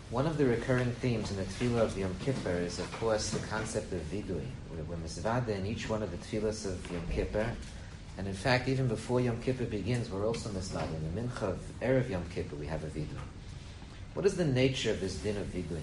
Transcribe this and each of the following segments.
One of the recurring themes in the tefillah of Yom Kippur is, of course, the concept of vidui. We're mizvada in each one of the tefillahs of Yom Kippur. And in fact, even before Yom Kippur begins, we're also mizvada. In the mincha of Erev Yom Kippur, we have a vidui. What is the nature of this din of vidui?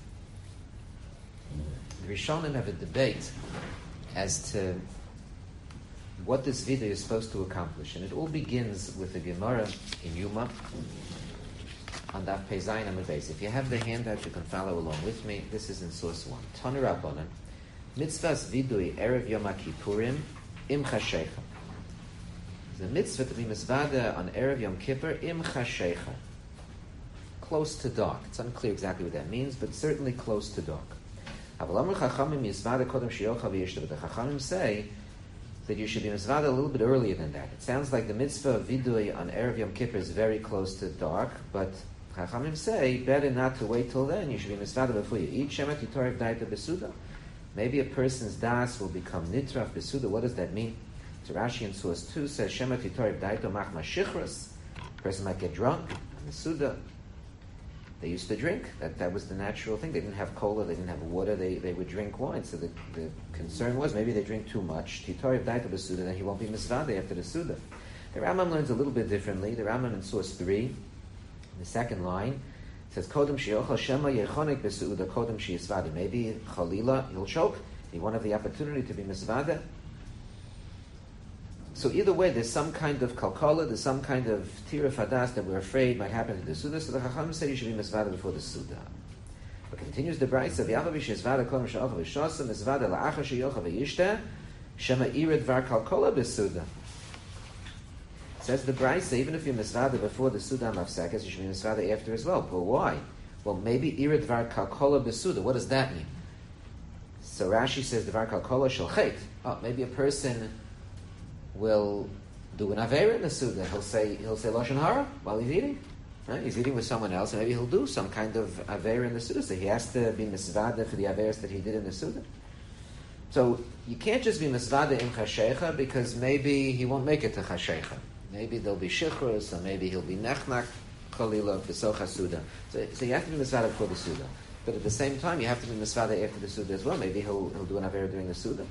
The Rishonim have a debate as to what this vidui is supposed to accomplish. And it all begins with the Gemara in Yuma, on Daf Pei Zayin Amud Beis. If you have the handout, you can follow along with me. This is in source 1. Tanu Rabbanan, mitzvahs vidui erev Yom Kippurim im chashecha. The mitzvah to be mizvada on erev Yom Kippur im chashecha, close to dark. It's unclear exactly what that means, but certainly close to dark. But the Chachamim say that you should be mizvada a little bit earlier than that. It sounds like the mitzvah of vidui on erev Yom Kippur is very close to dark, but Chachamim say better not to wait till then. You should be mizvada before you eat. Shemet yitoref daita besuda. Maybe a person's das will become nitraf besuda. What does that mean? So Rashi in source 2 says shemet yitoref daita machma shichras. A person might get drunk. Besuda. They used to drink. That was the natural thing. They didn't have cola. They didn't have water. They would drink wine. So the concern was maybe they drink too much. Yitoref daita besuda. Then he won't be mizvada after the suda. The Rambam learns a little bit differently. The Rambam in source 3. The second line says, "Kodem sheyochal shema yechonik besuuda kodem sheyisvada." Maybe chalila he'll choke. He won't have the opportunity to be misvada. So either way, there's some kind of kalkala, there's some kind of tiruf hadas that we're afraid might happen to the suda. So the Chacham say you should be misvada before the suda. But continues the brayso of Yavav sheyisvada kodem sheyochal v'shasa misvada la'achar sheyochal v'yishta shema irid var kalkala besuda. Says the brayso, even if you're misvada before the suda mafsekas, you should be misvada after as well. But why? Well, maybe irid var kalkola besuda. What does that mean? So Rashi says the var kalkola shel chet. Oh, maybe a person will do an avera in the suda. He'll say lashon hara while he's eating. Right? He's eating with someone else, and maybe he'll do some kind of avera in the suda. So he has to be misvada for the averas that he did in the suda. So you can't just be misvada in chashecha because maybe he won't make it to chashecha. Maybe there'll be shichros, or maybe he'll be nechnak, chalila, b'socha suda. So you have to be misvada before the suda. But at the same time, you have to be misvada after the suda as well. Maybe he'll do an avera during the suda.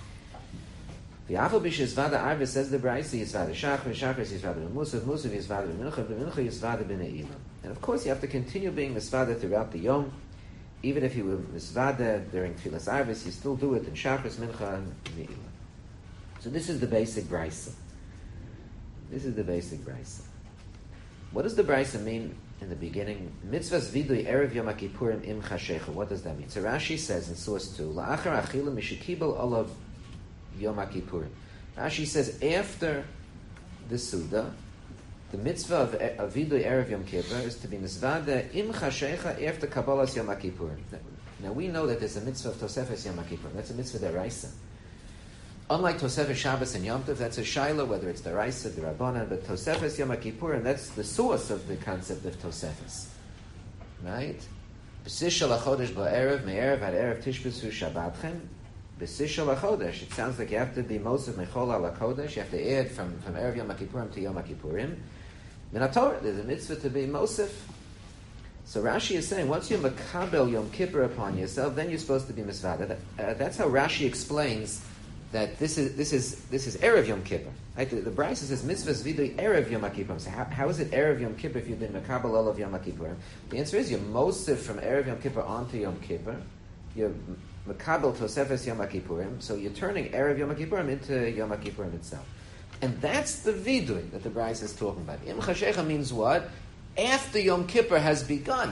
The Afal B'Shizvada Arvis says the Brayso Yisvada Shachar, Shachar Yisvada B'Musaf, Musaf Yisvada B'Mincha, B'Mincha Yisvada B'Ne'ilam. And of course, you have to continue being misvada throughout the Yom. Even if you were misvada during Tfilas Arvis, you still do it in Shachar, Mincha, and Ne'ilam. So this is the basic Brayso. This is the basic brayso. What does the brayso mean in the beginning? Mitzvahs vidui erev Yom Kippurim im chashecha. What does that mean? So Rashi says in source 2, la'achar achila mishikibel olav Yom Kippurim. Rashi says after the suda, the mitzvah of vidui erev Yom Kippur is to be misvada im chashecha after kabbalas Yom Kippurim. Now we know that there's a mitzvah of tosefes Yom Kippurim. That's a mitzvah deraisa. Unlike Tosefes Shabbos and Yom Tov, that's a shaila, whether it's the Raisa, the Rabbanan, but Tosefes Yom Kippur, and that's the source of the concept of Tosefes. Right? B'sishal HaChodesh ba'erev, me'erev ad erev tishbesu Shabbatchem, b'sishal HaChodesh. It sounds like you have to be Mosef Mechol al HaKodesh, you have to add from erev Yom Kippurim to Yom Kippurim. Min HaTorah, there's a mitzvah to be Mosef. So Rashi is saying, once you makabel Yom Kippur upon yourself, then you're supposed to be misvada. That's how Rashi explains that this is Erev Yom Kippur. Right? The Brayso says mitzvahs vidui Erev Yom Kippur. So how is it Erev Yom Kippur if you've been makabel all of Yom Kippur? The answer is you're mosif from Erev Yom Kippur onto Yom Kippur. You're makabel tosefes Yom Kippurim. So you're turning Erev Yom Kippurim into Yom Kippurim itself. And that's the vidui that the Brayso is talking about. Im chashecha means what? After Yom Kippur has begun.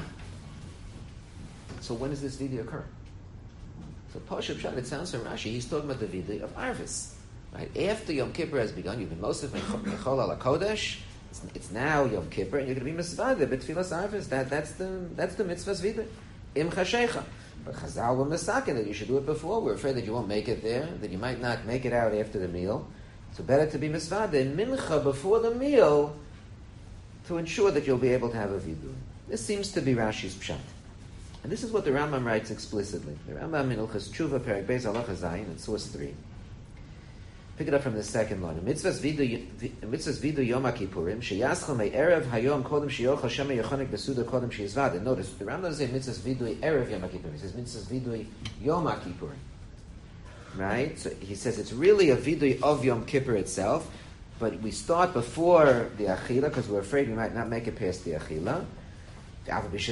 So when does this vidui occur? So Pashup Pshat, it sounds from Rashi, he's talking about the vidui of Arvis. Right? After Yom Kippur has begun, you've been Mosef Mechol al HaKodesh, it's now Yom Kippur, and you're going to be Misvada, B'Tfilas Arvis. That's the mitzvah's vidui. Im Chashecha. But Chazal were Mesakin that you should do it before. We're afraid that you won't make it there, that you might not make it out after the meal. So better to be Misvada in Mincha before the meal to ensure that you'll be able to have a vidui. This seems to be Rashi's Pshat. And this is what the Rambam writes explicitly. The Rambam in Ilchas Tshuva, Perek Beis, Halacha Zayin, in source 3. Pick it up from the second line. Mitzvahs vidu Yom HaKippurim sheyaschal me'erev hayom kodem sheyochal shema yechonik besuda kodem sheyizvada. Notice the Rambam doesn't say mitzvahs vidu erev Yom HaKippurim. He says mitzvahs vidu Yom HaKippurim. Right? So he says it's really a vidu of Yom Kippur itself, but we start before the Achila because we're afraid we might not make it past the Achila. The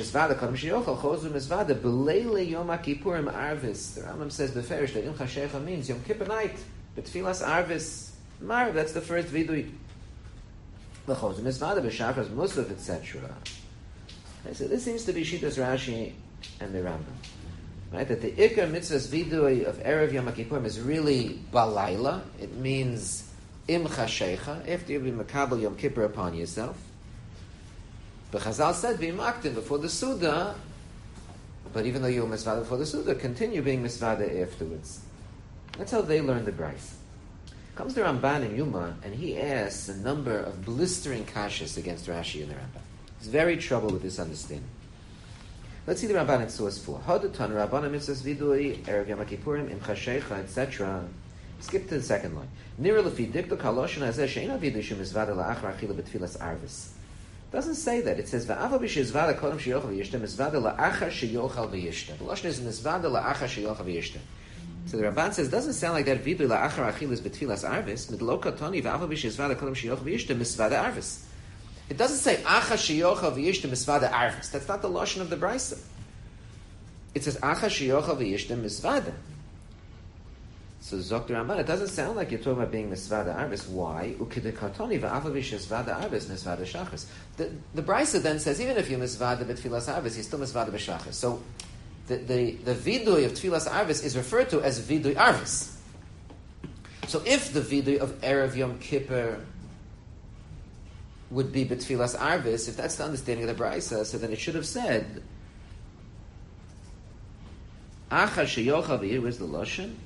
Rambam says beferish that Im Chashecha means Yom Kippur night. But Tfilas Arvis Marv, that's the first vidui. L'chozum Mizvada b'Shachas Musaf, etc. So this seems to be Shitas Rashi and the Rambam. Right? That the Ikar Mitzvah's vidui of Erev Yom HaKippurim is really Balayla. It means Im Chashecha, after you be Makabel Yom Kippur upon yourself. But Chazal said, V'yimaktim before the Suda, but even though you were Mizvada before the Suda, continue being Mizvada afterwards. That's how they learn the Bryce. Comes the Ramban in Yuma, and he asks a number of blistering kashas against Rashi and the Ramban. He's very troubled with this understanding. Let's see the Ramban in source 4. Hadatan Rabbana mitzvahs vidui, Erev Yom HaKippurim, Im Chashecha, etc. Skip to the second line. Nira lefi dikto kaloshin hazeh she'ena vidui shu mizvada la'achar achila betfilas arvis. Doesn't say that. It says va'ava b'shizvada kodem sheyochal v'yishta mizvada la'achar sheyochal v'yishta. The lashon is mizvada la'achar sheyochal v'yishta. So the Ramban says, doesn't sound like that vidu la'achar achilas betfilas arvis, midlo katoni v'ava b'shizvada kodem sheyochal v'yishta misvada arvis. It doesn't say achar sheyochal v'yishta misvada arvis. That's not the lashon of the Brisa. It says achar sheyochal v'yishta misvada. So Zok the Ramban, it doesn't sound like you're talking about being misvada arvis. Why? Ukidekatoni v'ava b'shizvada arvis misvada shachris. The Brisa then says, even if you're misvada betfilas arvis, you're still misvada b'shachris. So the vidui of Tfilas Arvis is referred to as vidui Arvis. So if the vidui of Erev Yom Kippur would be B'Tfilas Arvis, if that's the understanding of the Brisa, so then it should have said Achar sheyochal v'yir, where's the Lashon?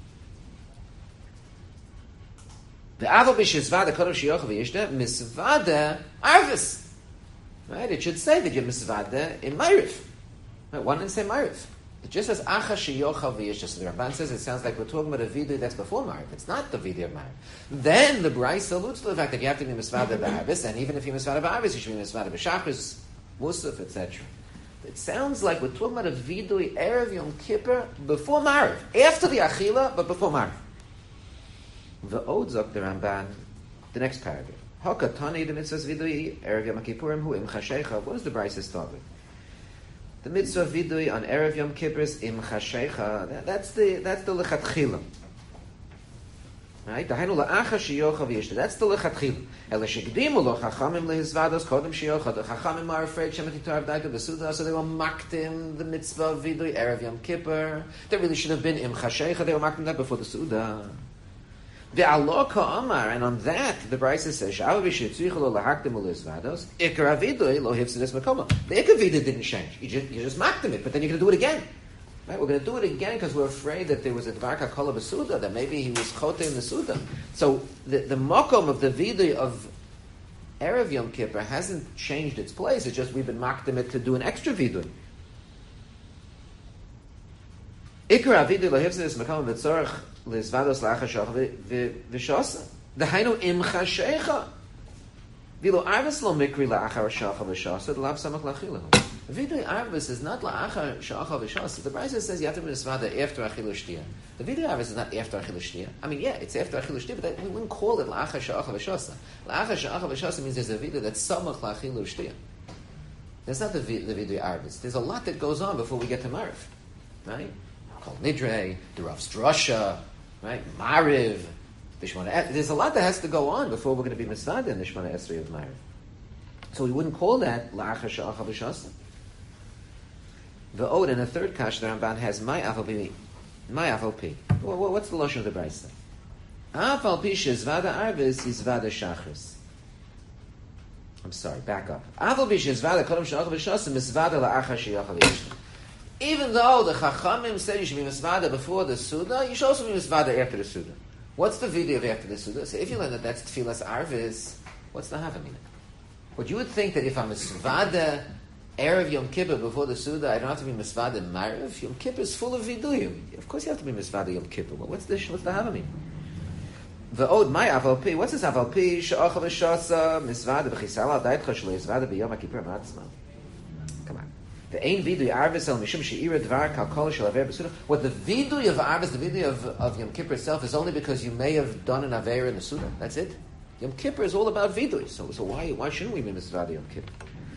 Ve'avo b'shizvada kodem sheyochal v'yishta misvada Arvis. Right? It should say that you're misvada in Ma'ariv. One didn't say Ma'ariv. It just says Achar sheyochal v'yishta. So the Ramban says it sounds like we're talking about a vidui that's before Ma'ariv. It's not the vidui of Ma'ariv. Then the Bryce alludes to the fact that you have to be misvada b'arvis, and even if you're misvada b'arvis, you should be misvada b'shachris, musaf, etc. It sounds like we're talking about a vidui erev Yom Kippur before Ma'ariv, after the Achila, but before Ma'ariv. V'od zok the Ramban, the next paragraph. Hakatani the mitzvahs vidui erev Yom Kippurim hu im chashecha. What does the Bryce start with? The mitzvah vidui on Erev Yom Kippur is im chashecha. That's the lechatchila. Right? Dahainu la'achar sheyochal v'yishta. That's the lechatchila. Ele shekdimu lo chachamim lehizvados kodem sheyochal. The chachamim are afraid shemati tarav daika b'suda, so they were maktim the mitzvah vidui Erev Yom Kippur. They really should have been im chashecha. They were maktim that before the suda. Ve'alo ka'amar, and on that, the Brisa says, Sha'ava v'shetzuicha lo lahaktim u'lizvados, ikar avidui lo hifzidus makoma. The ikar vidui didn't change. You just mocked it, but then you're going to do it again. Right? We're going to do it again because we're afraid that there was a dvar kakol b'suda, that maybe he was chote in the suda. So the makom of the vidui of Erev Yom Kippur hasn't changed its place. It's just we've been mocked it to do an extra vidui. Ikar avidui lo hifzidus makoma v'tzorach Lizvados la'achar sheyochal v'shasa. Dahainu im chashecha. V'lo arvis lo mikri la'achar sheyochal v'shasa. D'lav samach l'achilahu. Vidui arvis is not la'achar sheyochal v'shasa. The Brisa says you have to be misvada after achilu shtia. The vidui arvis is not after achilu shtia. I mean, yeah, it's after achilu shtia, but we wouldn't call it la'achar sheyochal v'shasa. La'achar sheyochal v'shasa means there's a vidui that's samach l'achilu shtia. That's not the vidui arvis. There's a lot that goes on before we get to Ma'ariv, right? Kol nidrei, the Rav's drasha. Right, Ma'ariv, there's a lot that has to go on before we're going to be misvada in the Shemona Esrei of Ma'ariv. So we wouldn't call that la'achar she'achal v'shasa. The Ode and the third kash the Ramban has my afal pi. What's the lashon of the Brisa? Afal pi shezvada arvis yizvada shachris. I'm sorry, back up. Afal pi shezvada kodem she'achal v'shasa misvada la'achar she'achal v'yishta. Even though the Chachamim said you should be misvada before the Suda, you should also be misvada after the Suda. What's the video of after the Suda? So if you learn that that's Tfilas Arvis, what's the Havamina? What you would think that if I'm misvada Erev Yom Kippur before the Suda, I don't have to be misvada Ma'ariv. Yom Kippur is full of viduyim. Of course you have to be misvada Yom Kippur. Well, what's the Havamina? V'od my aval pi. What's this aval pi? She'ochav v'shasa misvada v'chisal al daitcha shelo yisvada b'yom ha'kippur matzma. Come on. The ain vidui arvis el mishum she'ira dvar kalkol shel aver b'suda. What the vidui of arvis, the vidui of Yom Kippur itself, is only because you may have done an aver in the suda. That's it. Yom Kippur is all about vidui. So why shouldn't we be misvada Yom Kippur?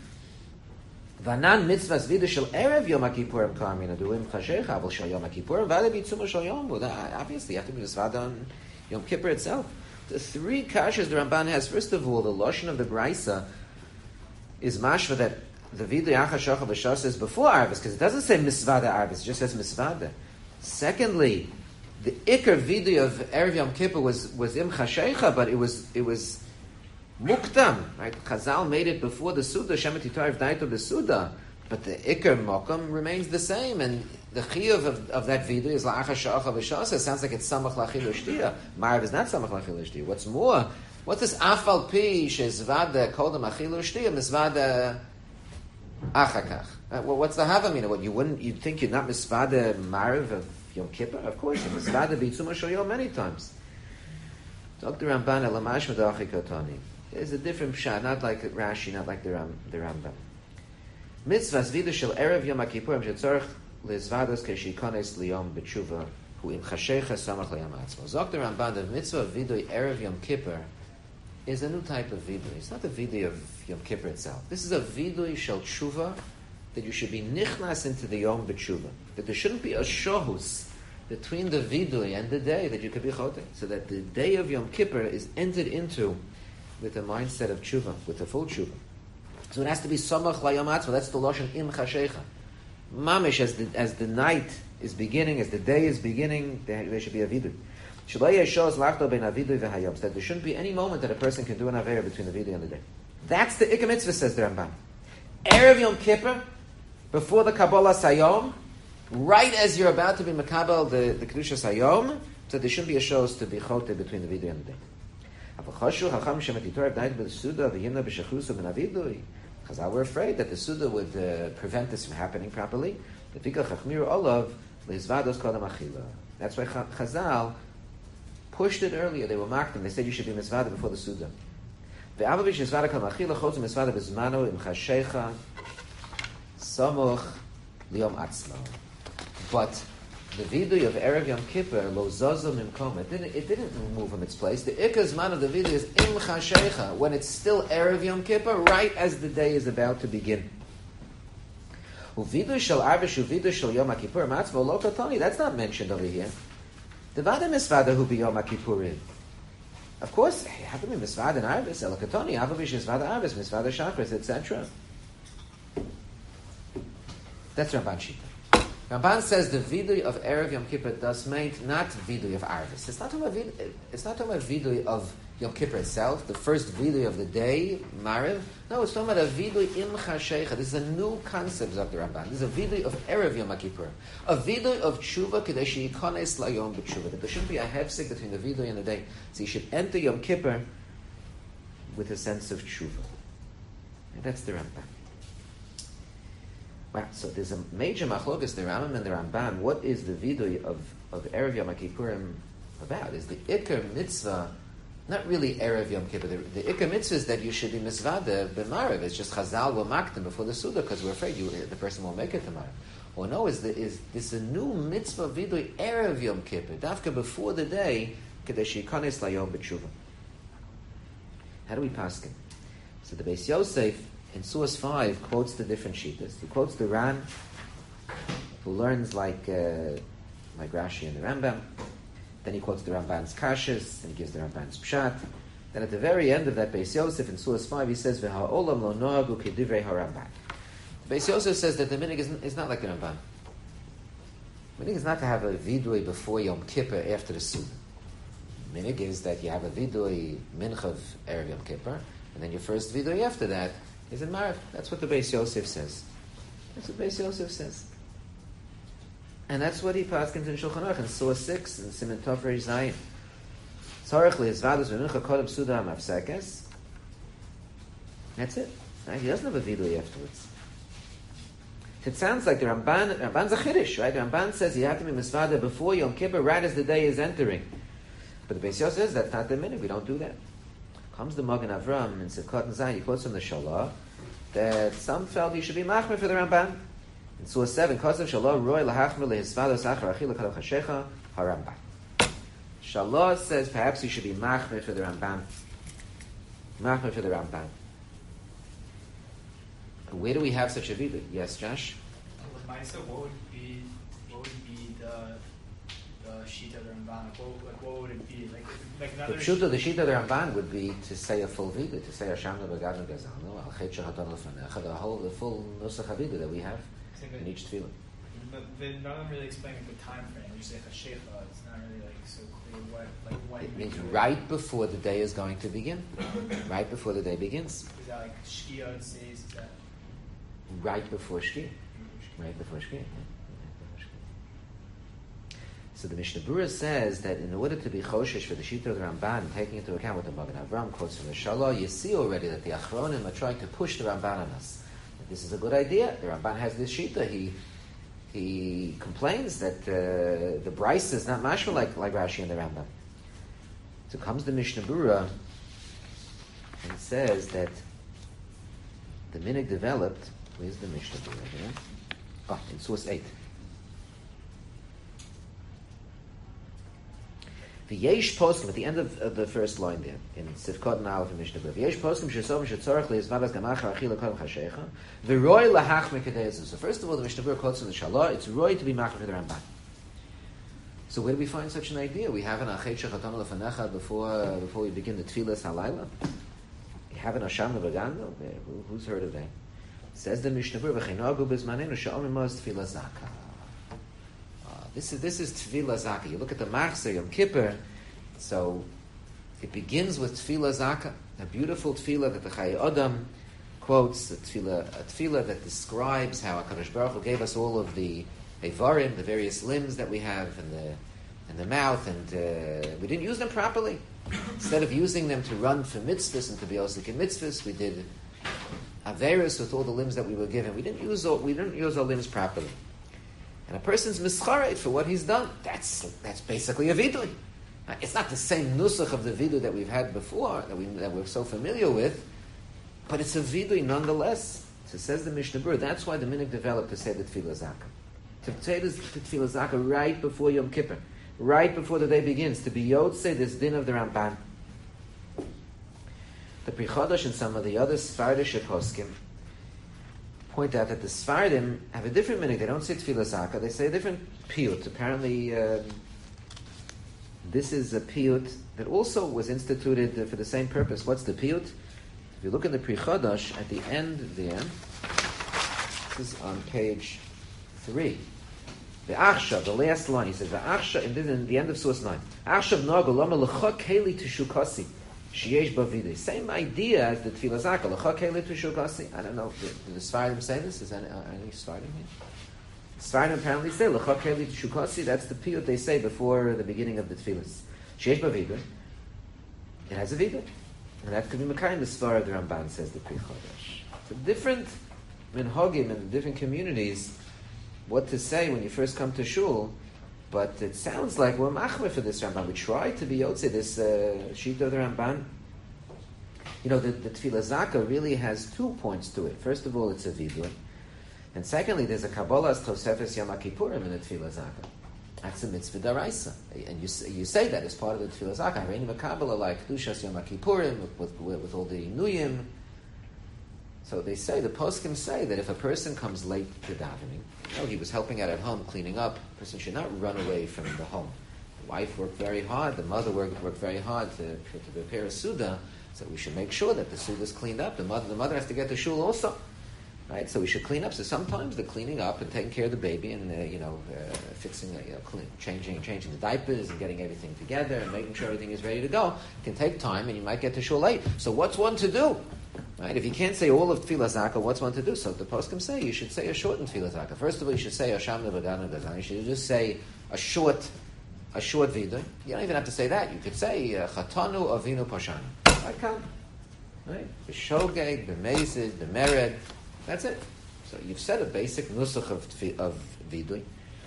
Vanan mitzvahs vidui shel erev Yom Kippurim karmin aduim chashecha aval shel Yom Kippurim v'ale b'tzuma shel Yom. Obviously, you have to be misvada on Yom Kippur itself. The three kashas the Ramban has. First of all, the lashon of the Braisa is mashva that the vidui achashacha v'shas is before arvis, because it doesn't say misvada arvis; it just says misvada. Secondly, the ikar vidui of erev Yom Kippur was im chashecha, but it was mukdam. Right? Chazal made it before the suda. Shemet yitorev daito the suda, but the ikar mokum remains the same, and the chiyuv of that vidui is la'achashacha v'shas. It sounds like it's samach lachil u'shtiya. Marav is not samach lachil u'shtiya. What's more, what's this afal pi shezvada kodem achil u'shtiya misvada achakach? Well, what's the havamina? What you'd think you're not misvada marav of Yom Kippur? Of course, you're misvada b'tzuma shel Yom many times. Dr. Ramban elamash medachi kotani. There's a different pshat, not like Rashi, not like the Rambam. Mitzvahs vidui shel erev Yom Kippurim shetzorich lezvados keshikones liyom b'tshuva hu im chashecha samach liyam atzmo. Dr. Ramban, the mitzvah of vidui erev Yom Kippur is a new type of vidui. It's not the vidui of Yom Kippur itself. This is a vidui shel tshuva, that you should be nichnas into the yom b'tshuva. That there shouldn't be a shohus between the vidui and the day that you could be chotek. So that the day of Yom Kippur is entered into with a mindset of tshuva, with a full tshuva. So it has to be samach layom atzma. That's the lashon im chashecha. Mamish, as the night is beginning, as the day is beginning, there should be a vidui. That there shouldn't be any moment that a person can do an avera between the vidui and the day. That's the ikar mitzvah, says the Ramban. Erev Yom Kippur, before the Kabbalah Sayom, right as you're about to be makabel the kedusha Sayom, so there shouldn't be a shows to be chote between the vidui and the day. Chazal were afraid that the Suda would prevent this from happening properly. That's why Chazal pushed it earlier. They were marked them. They said you should be misvada before the Suda. But the vidui of Erev Yom Kippur, lo zazo mimkom, it didn't move from its place. The ikar zman of the vidui is im chashecha, when it's still Erev Yom Kippur, right as the day is about to begin. Uvidui shel arvish, uvidui shel Yom Kippur, matzvo lo katoni. That's not mentioned over here. The vada misvada hu b'Yom Kippurim. Of course, how can we misvada and arvis? El katoni, avavish misvada arvis, misvada shachris, etc. That's Ramban Shita. Ramban says the vidui of Erev Yom Kippur does mean not vidui of Arvis. It's not talking about vidui of Yom Kippur itself, the first vidui of the day, Mariv. No, it's talking about a vidui im chashecha. This is a new concept of the Ramban. This is a vidui of Erev Yom Kippur. A vidui of tshuva kadeshi yikones layom b'tshuva. That there shouldn't be a hefsek between the vidui and the day. So you should enter Yom Kippur with a sense of tshuva. And that's the Ramban. Wow, so there's a major machlokas, the Rambam and the Ramban. What is the vidui of Erev Yom Kippurim about? Is the ikar mitzvah not really Erev Yom Kippur? The ikar mitzvah is that you should be misvada b'marav. It's just Chazal will mark them before the Suda because we're afraid the person won't make it to Marav. Or no, is this a new mitzvah vidui Erev Yom Kippur, dafka before the day, kadesh yikones layom b'tshuva. How do we paskin? So the Beis Yosef in Suas 5 quotes the different shittas. He quotes the Ran, who learns like Rashi and the Rambam. Then he quotes the Ramban's Kashas, and he gives the Ramban's Pshat. Then at the very end of that Beis Yosef in Suas 5, he says, "V'ha'olam lo nohagu kedivrei ha'Ramban." Beis Yosef says that the minig is not like the Ramban. The minig is not to have a vidui before Yom Kippur after the Suda. The minig is that you have a vidui mincha of Erev Yom Kippur, and then your first vidui after that is in Marav. That's what the Beis Yosef says. That's what Beis Yosef says. And that's what he paskins in Shulchan Aruch in Surah 6 and Siman Tov Reish Zayin. Tzarech lehizvados v'mincha kodem suda mafsekes. That's it. Right? He doesn't have a vidui afterwards. It sounds like the Ramban's a chiddush, right? The Ramban says you have to be misvada before Yom Kippur, right as the day is entering. But the Beis Yosef says that's not the minute. We don't do that. Comes the Magen Avram and Sivkot and Zayin. He quotes from the Shalah that some felt he should be machmer for the Ramban. In Surah 7, Kosev Shalah Roy Lahachmer Lehisvados Achar Achil Lekadol Chashecha HaRamban. Shalah says perhaps he should be machmer for the Ramban. Machmer for the Ramban. Where do we have such a vidu? Yes, Josh? What would be the sheet of the Ramban? What would it be? The pshuta of the sheet of the Ramban would be to say a full vidu, to say Hashem Lebegadnu Gazalnu, Al Chet Shechatan Lefanecha, the full nusach havidu that we have in each tefillah. But they're not really explaining the time frame. You say Chashecha, it's not really so clear when. It means right before the day is going to begin. Right before the day begins. Is that like Shkia and says? Is that right before Shkia? Right before Shkia. So the Mishnah Berurah says that in order to be choshesh for the Shita of the Ramban, taking into account what the Magen Avram quotes from the Shalah, you see already that the Achronim are trying to push the Ramban on us. This is a good idea. The Ramban has this Shita. He complains that the Bryce is not mashma like Rashi and the Rambam. So comes the Mishnah Berurah and says that the minhag developed. Where's the Mishnah Berurah here? Oh, in source 8. V'yesh poskim at the end of the first line there in Sivkot and Aleph and Mishnah Berurah. V'yesh poskim shesov shetzorach leizvadas gamacha achila kodem chashecha v'roi lahachmer kedeizu. So first of all, the Mishnah Berurah quotes in the Shalah. It's roi to be machmer for the Ramban. So where do we find such an idea? We have an achet shechatan lefanecha before we begin the tefillas halayla. We have an Hashem Lebegadnu. Who's heard of that? Says the Mishnah Berurah v'cheinagu b'zmanenu she'omrim mos tefillah zaka. This is Tefillah Zaka. You look at the Machzor Yom Kippur, so it begins with Tefillah Zaka, a beautiful Tefillah that the Chayei Adam quotes, a Tefillah that describes how HaKadosh Baruch Hu gave us all of the Eivarim, the various limbs that we have in the mouth, and we didn't use them properly. Instead of using them to run for mitzvahs and to be osik in mitzvahs, we did Averis with all the limbs that we were given. We didn't use our limbs properly. And a person's mischaret for what he's done, that's basically a vidui. It's not the same nusach of the vidui that we've had before, that we're so familiar with, but it's a vidui nonetheless. So says the Mishnah Berurah, that's why the minhag developed to say the Tefillah Zaka. To say the Tefillah Zaka right before Yom Kippur, right before the day begins, to be yotzei this din of the Ramban. The Pri Chodosh and some of the other Sfardish poskim point out that the Sfardim have a different minhag. They don't say Tefillah Zaka, they say a different piyut. Apparently, this is a piyut that also was instituted for the same purpose. What's the piyut? If you look in the Pri Chodosh, at the end there, this is on page 3. The Achshav, the last line, he says, the Achshav, and in the end of source 9, Achshav Nagel, Lama L'chok Heli Tishukasi. Same idea as the Tefillah Zaka. I don't know. Do the Sfardim say this? Is any Sfardim here? Sfardim apparently say L'chok Heli Tishukasi. That's the piyut they say before the beginning of the Tefillas. Sheish B'vidui. It has a vidui, and that could be Mekayim the Svar of the Ramban, says the Pri Chodosh. So different minhagim in different communities, what to say when you first come to shul. But it sounds like we're machmer for this Ramban. We try to be yotzei this sheet of the Ramban. You know, the Tefillah Zaka really has 2 points to it. First of all, it's a vidui, and secondly, there's a Kabbalah's Tosefes Yom Kippurim in the Tefillah Zaka. That's a mitzvah daraisa, and you say that as part of the Tefillah Zaka. Hareini Makabbalah like Kedushas Yom Kippurim with all the nuyim. So they say, the poskim say that if a person comes late to davening, he was helping out at home, cleaning up, a person should not run away from the home. The wife worked very hard, the mother worked very hard to prepare a Suda, so we should make sure that the Suda is cleaned up. The mother has to get to shul also. Right? So we should clean up. So sometimes the cleaning up and taking care of the baby and, fixing, changing the diapers and getting everything together and making sure everything is ready to go can take time, and you might get to shul late. So what's one to do? Right? If you can't say all of Tefillah Zaka, what's one to do? So the poskim say you should say a shortened Tefillah Zaka. First of all, you should say Hashem Lebegadnu Gazalnu. You should just say a short vidui. You don't even have to say that. You could say Chatanu Avinu Pashanu. I come. Right? The Shogeg, the Mezid, the Mered. That's it. So you've said a basic nusach of vidui.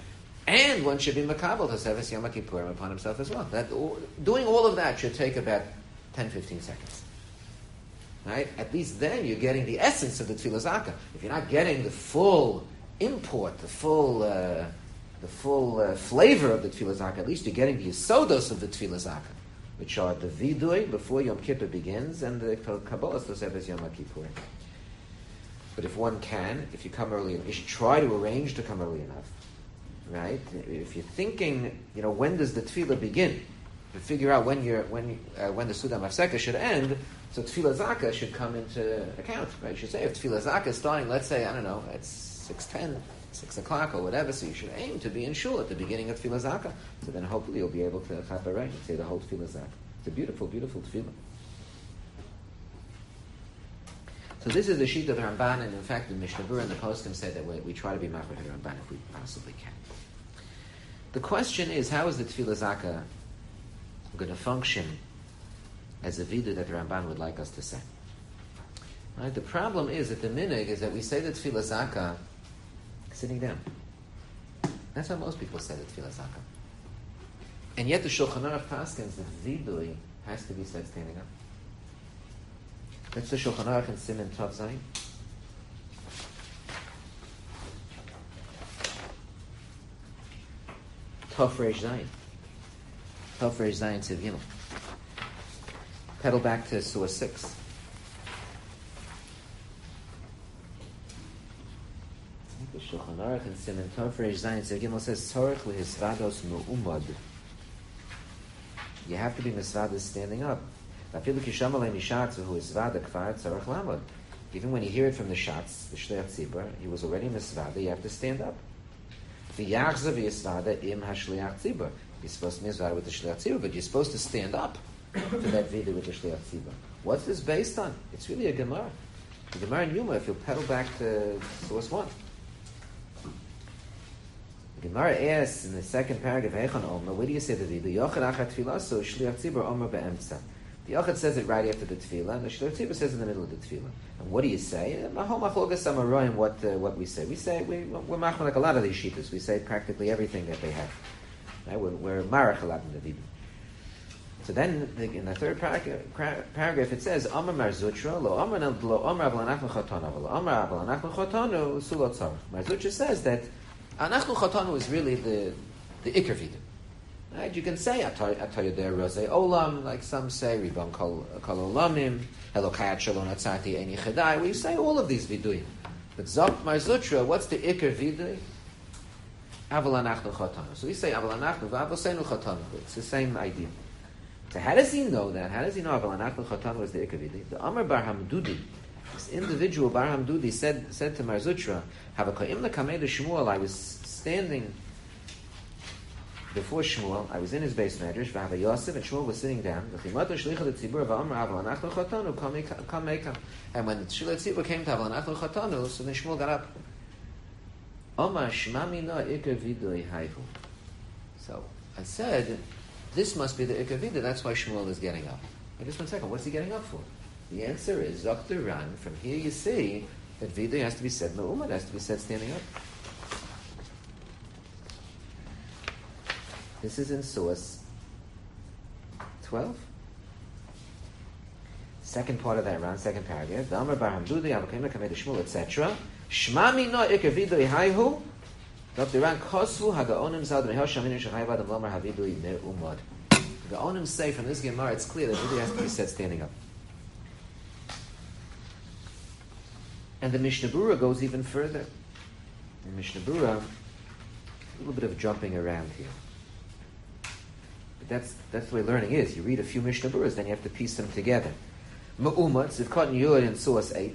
And one should be makabel Tosefes Yom Kippurim upon himself as well. Doing all of that should take about 10-15 seconds. Right? At least then you're getting the essence of the Tefillah Zakah. If you're not getting the full import, the full flavor of the Tefillah Zakah, at least you're getting the yisodos of the Tefillah Zakah, which are the vidui before Yom Kippur begins and the Kabbalah Tosefes Yom Kippurim. But if one can, if you come early enough, you should try to arrange to come early enough. Right? If you're thinking, when does the tefillah begin? To figure out when the Suda Mafseka should end, so tefillah Zakah should come into account. Right? You should say if tefillah Zakah is starting, let's say, at 6:10, 6 o'clock or whatever, so you should aim to be in shul at the beginning of tefillah Zakah. So then hopefully you'll be able to chaparei and say the whole tefillah Zakah. It's a beautiful, beautiful tefillah. So this is the sheet of the Ramban, and in fact the Mishnah Berurah and the Poskim say that we try to be machmir the Ramban if we possibly can. The question is, how is the Tefillah Zakah going to function as a vidu that the Ramban would like us to say? Right? The problem is that the minhag is that we say the Tefillah Zakah sitting down. That's how most people say the Tefillah Zakah. And yet the Shulchan Aruch paskins that vidui has to be said standing up. That's the Shulchan Aruch in Siman Tov Zayin. Tov Reish Zayin. Tov Reish Zayin Tziv Gimel. Pedal back to Surah 6. The Shulchan Aruch in Siman Tov Reish Zayin Tziv Gimel says Tzorech lehisvados mu'umad. You have to be misvadas standing up. Even when you hear it from the Shatz, the Shliach Tzibur, he was already misvada, you have to stand up. You're supposed to be misvada with the Shliach Tzibur, but you're supposed to stand up for that vida with the Shliach Tzibur. What's this based on? It's really a Gemara. The Gemara in Yuma, if you'll pedal back to source 1. The Gemara asks in the second paragraph, where do you say the vida? The Yochid says it right after the Tefillah, and the Shliach Tzibur says in the middle of the Tefillah. And what do you say? What we say. We're machmir like a lot of these shittas. We say practically everything that they have. Right? We're marach a lot in the Vidui. So then, in the third paragraph, it says, Amar Mar Zutra, lo Amar Avlanachnu Chotanu, lo Amar Avlanachnu Chotanu, Sulot Tzarech. Mar Zutra says that Anachnu Chotanu is really the Iker Vidui. Right? You can say Atoyodeh Rosei Olam, like some say Ribon Kol Olamim, Elokayat Shalom Atzati Eini Chedai. We say all of these vidui, but Zok Mar Zutra, what's the Iker vidui? Aval Anachnu Chotanu. So we say Aval Anachnu V'Avosenu Chotanu. It's the same idea. So how does he know that? How does he know Aval Anachnu Chotanu is the Iker vidui? The Amar Bar Hamdudi, this individual Bar Hamdudi said to Mar Zutra, Havakoim Lekamei Shmuel, I was standing before Shmuel, I was in his base medrash, V'Hava Yosef, and Shmuel was sitting down. And when the Shliach Tzibur came to Avlanachnu Chotanu, so then Shmuel got up. So I said, this must be the Iker Vidui, that's why Shmuel is getting up. Wait just 1 second, what's he getting up for? The answer is, Dr. Ran, from here you see that Vidui has to be said Me'umad, has to be said standing up. This is in source 12. Second part of that round, second paragraph. The Amar Bar Hamdudi, Avokim Lekamei Shmuel, etc. Shma Mino Iker Vidui Haihu. Dr. Ran Kosvu Hagaonim Zad Mehel Shaminu Shachai Vadam Lomar Havidui Me'umad. The Gaonim say from this Gemara, it's clear that Vidui has to be said standing up. And the Mishnah Berurah goes even further. In Mishnah Berurah, a little bit of jumping around here. But that's the way learning is. You read a few Mishnah Berurahs, then you have to piece them together. Me'umad, Zivkot and Yud in source 8.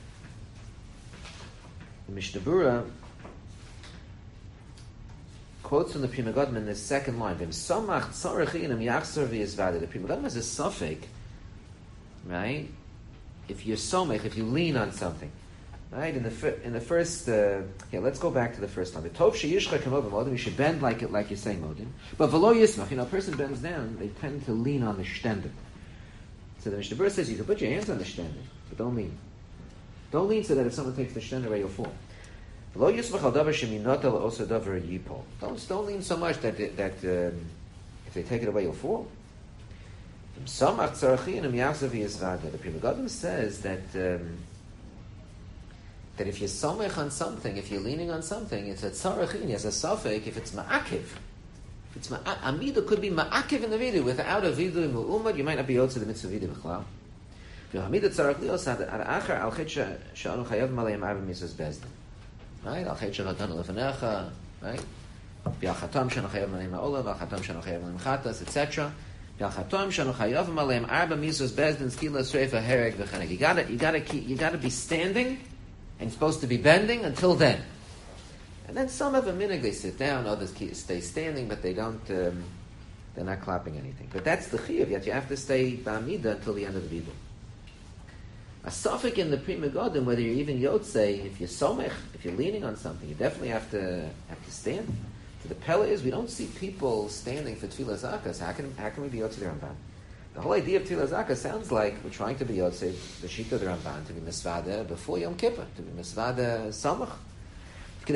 The Mishnah Berurah quotes from the Pri Megadim in the second line. V'im samach tzarech inam yachzor v'yizvada. The Pri Megadim has a suffix, right? If you're somech, if you lean on something, right? In the first, let's go back to the first time. The tov sheyishcha kamov modim. You should bend like you're saying modim. But v'lo yismach, a person bends down, they tend to lean on the shtender. So the Mishnah Berurah says you can put your hands on the shtender, but don't lean. Don't lean so that if someone takes the shtender away, you'll fall. Lo yismach al davar sheminata also davar yipol. Don't lean so much that if they take it away you'll fall. Samach tzarachin yachzav yizvada. The Pri Megadim says that if you're samech on something, if you're leaning on something, it's a tzarachin, it's a safek. If it's ma'akiv, amida could be ma'akiv in the vidu. Without a vidu in mu'umad, you might not be yotze the mitzvah vidu b'chlal. V'hamida tzarach lios ad achar al chet she'anu chayav malayim arba mitzvahs bezdin. Right? Al chet she'chatan lefanecha. Right? V'alchatam she'anu chayav malayim ha'olav, v'alchatam she'anu chayav malayim chatas, etc. V'alchatam she'anu chayav malayim arba mitzvahs bezdin, skila sreifa hereg v'chaneg. You gotta be standing, and you're supposed to be bending until then. And then some of them minig, they sit down, others stay standing, but they don't, they're not clapping anything. But that's the chiyuv, yet you have to stay ba'amida until the end of the vidul. A suffix in the Pri Megadim, whether you're even yotzei, if you're somech, if you're leaning on something, you definitely have to stand. So the pella is, we don't see people standing for tefillah zakas. How can we be yotzei the Ramban? The whole idea of tefillah zakas sounds like we're trying to be yotzei, the shita of the Ramban, to be misvada before Yom Kippur, to be misvada samach. So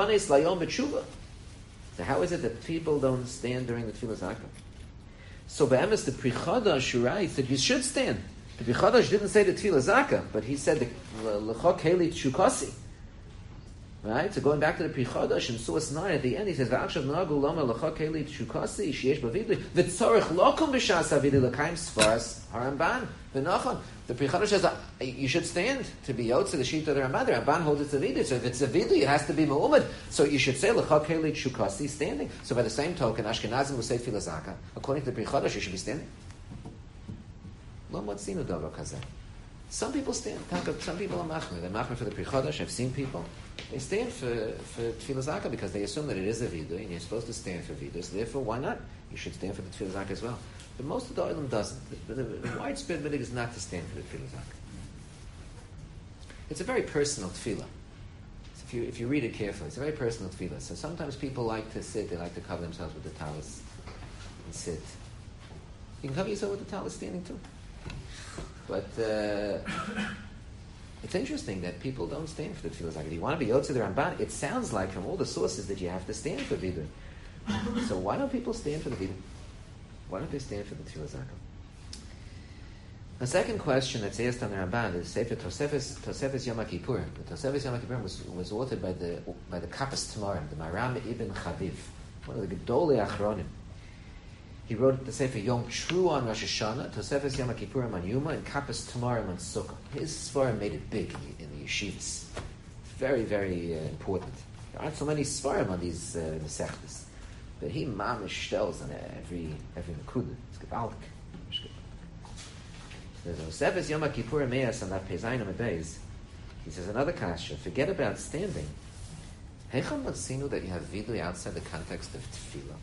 how is it that people don't stand during the tefillah zakah? So be'emes the Pri Chadash writes that you should stand. The Pri Chadash didn't say the tefillah zakah, but he said the lechok heli tshukasi. Right? So going back to the Pri Chadash in Suas 9 at the end, he says v'akshav nagu lama lechok heli tshukasi sheyesh b'vidli v'tzorich lokum b'shas havidi l'kaim sfaras haramban v'nachon. The Pri Chadash says you should stand to be yotze the sheet of the Ramban. The Ramban holds it's a vidu. So if it's a vidu, it has to be mu'umad. So you should say l'chak heli shukasi, standing. So by the same token, Ashkenazim will say tefillah zakah. According to the Pri Chadash, you should be standing. Lo motzinu davar kazeh. Some people stand. Some people are machmer. They're machmer for the Pri Chadash. I've seen people. They stand for tefillah zakah because they assume that it is a vidu and you're supposed to stand for vidu. So therefore, why not? You should stand for the tefillah zakah as well. But most of the oilam doesn't. The widespread minig is not to stand for the tefillah zakah. It's a very personal tefillah. So if you read it carefully, it's a very personal tefillah. So sometimes people like to sit, they like to cover themselves with the talis and sit. You can cover yourself with the talis standing too. But it's interesting that people don't stand for the tefillah zakah. If you want to be yotze the Ramban, it sounds like from all the sources that you have to stand for vidu. So why don't people stand for the vidu? Why don't they stand for the tefillah zakah? The second question that's asked on the Ramban is Sefer Tosefes Yom Kippur. The Tosefes Yom Kippur was authored by the Kapas Tamarim, the Maram Ibn Chaviv, one of the Gedolei Achronim. He wrote the Sefer Yom True on Rosh Hashanah, Tosefes Yom Kippurim on Yuma, and Kapas Tamarim on Sukkah. His Sfarim made it big in the yeshivas. Very, very important. There aren't so many Sfarim on these Mesechtas. But he mamish tells on every nekuda. It's gebaldik. There's Tosefes Yom Kippur Me'as on that Pezayin Beis. He says another kasha. Forget about standing. Heicham matzinu that you have vidui outside the context of tefillah.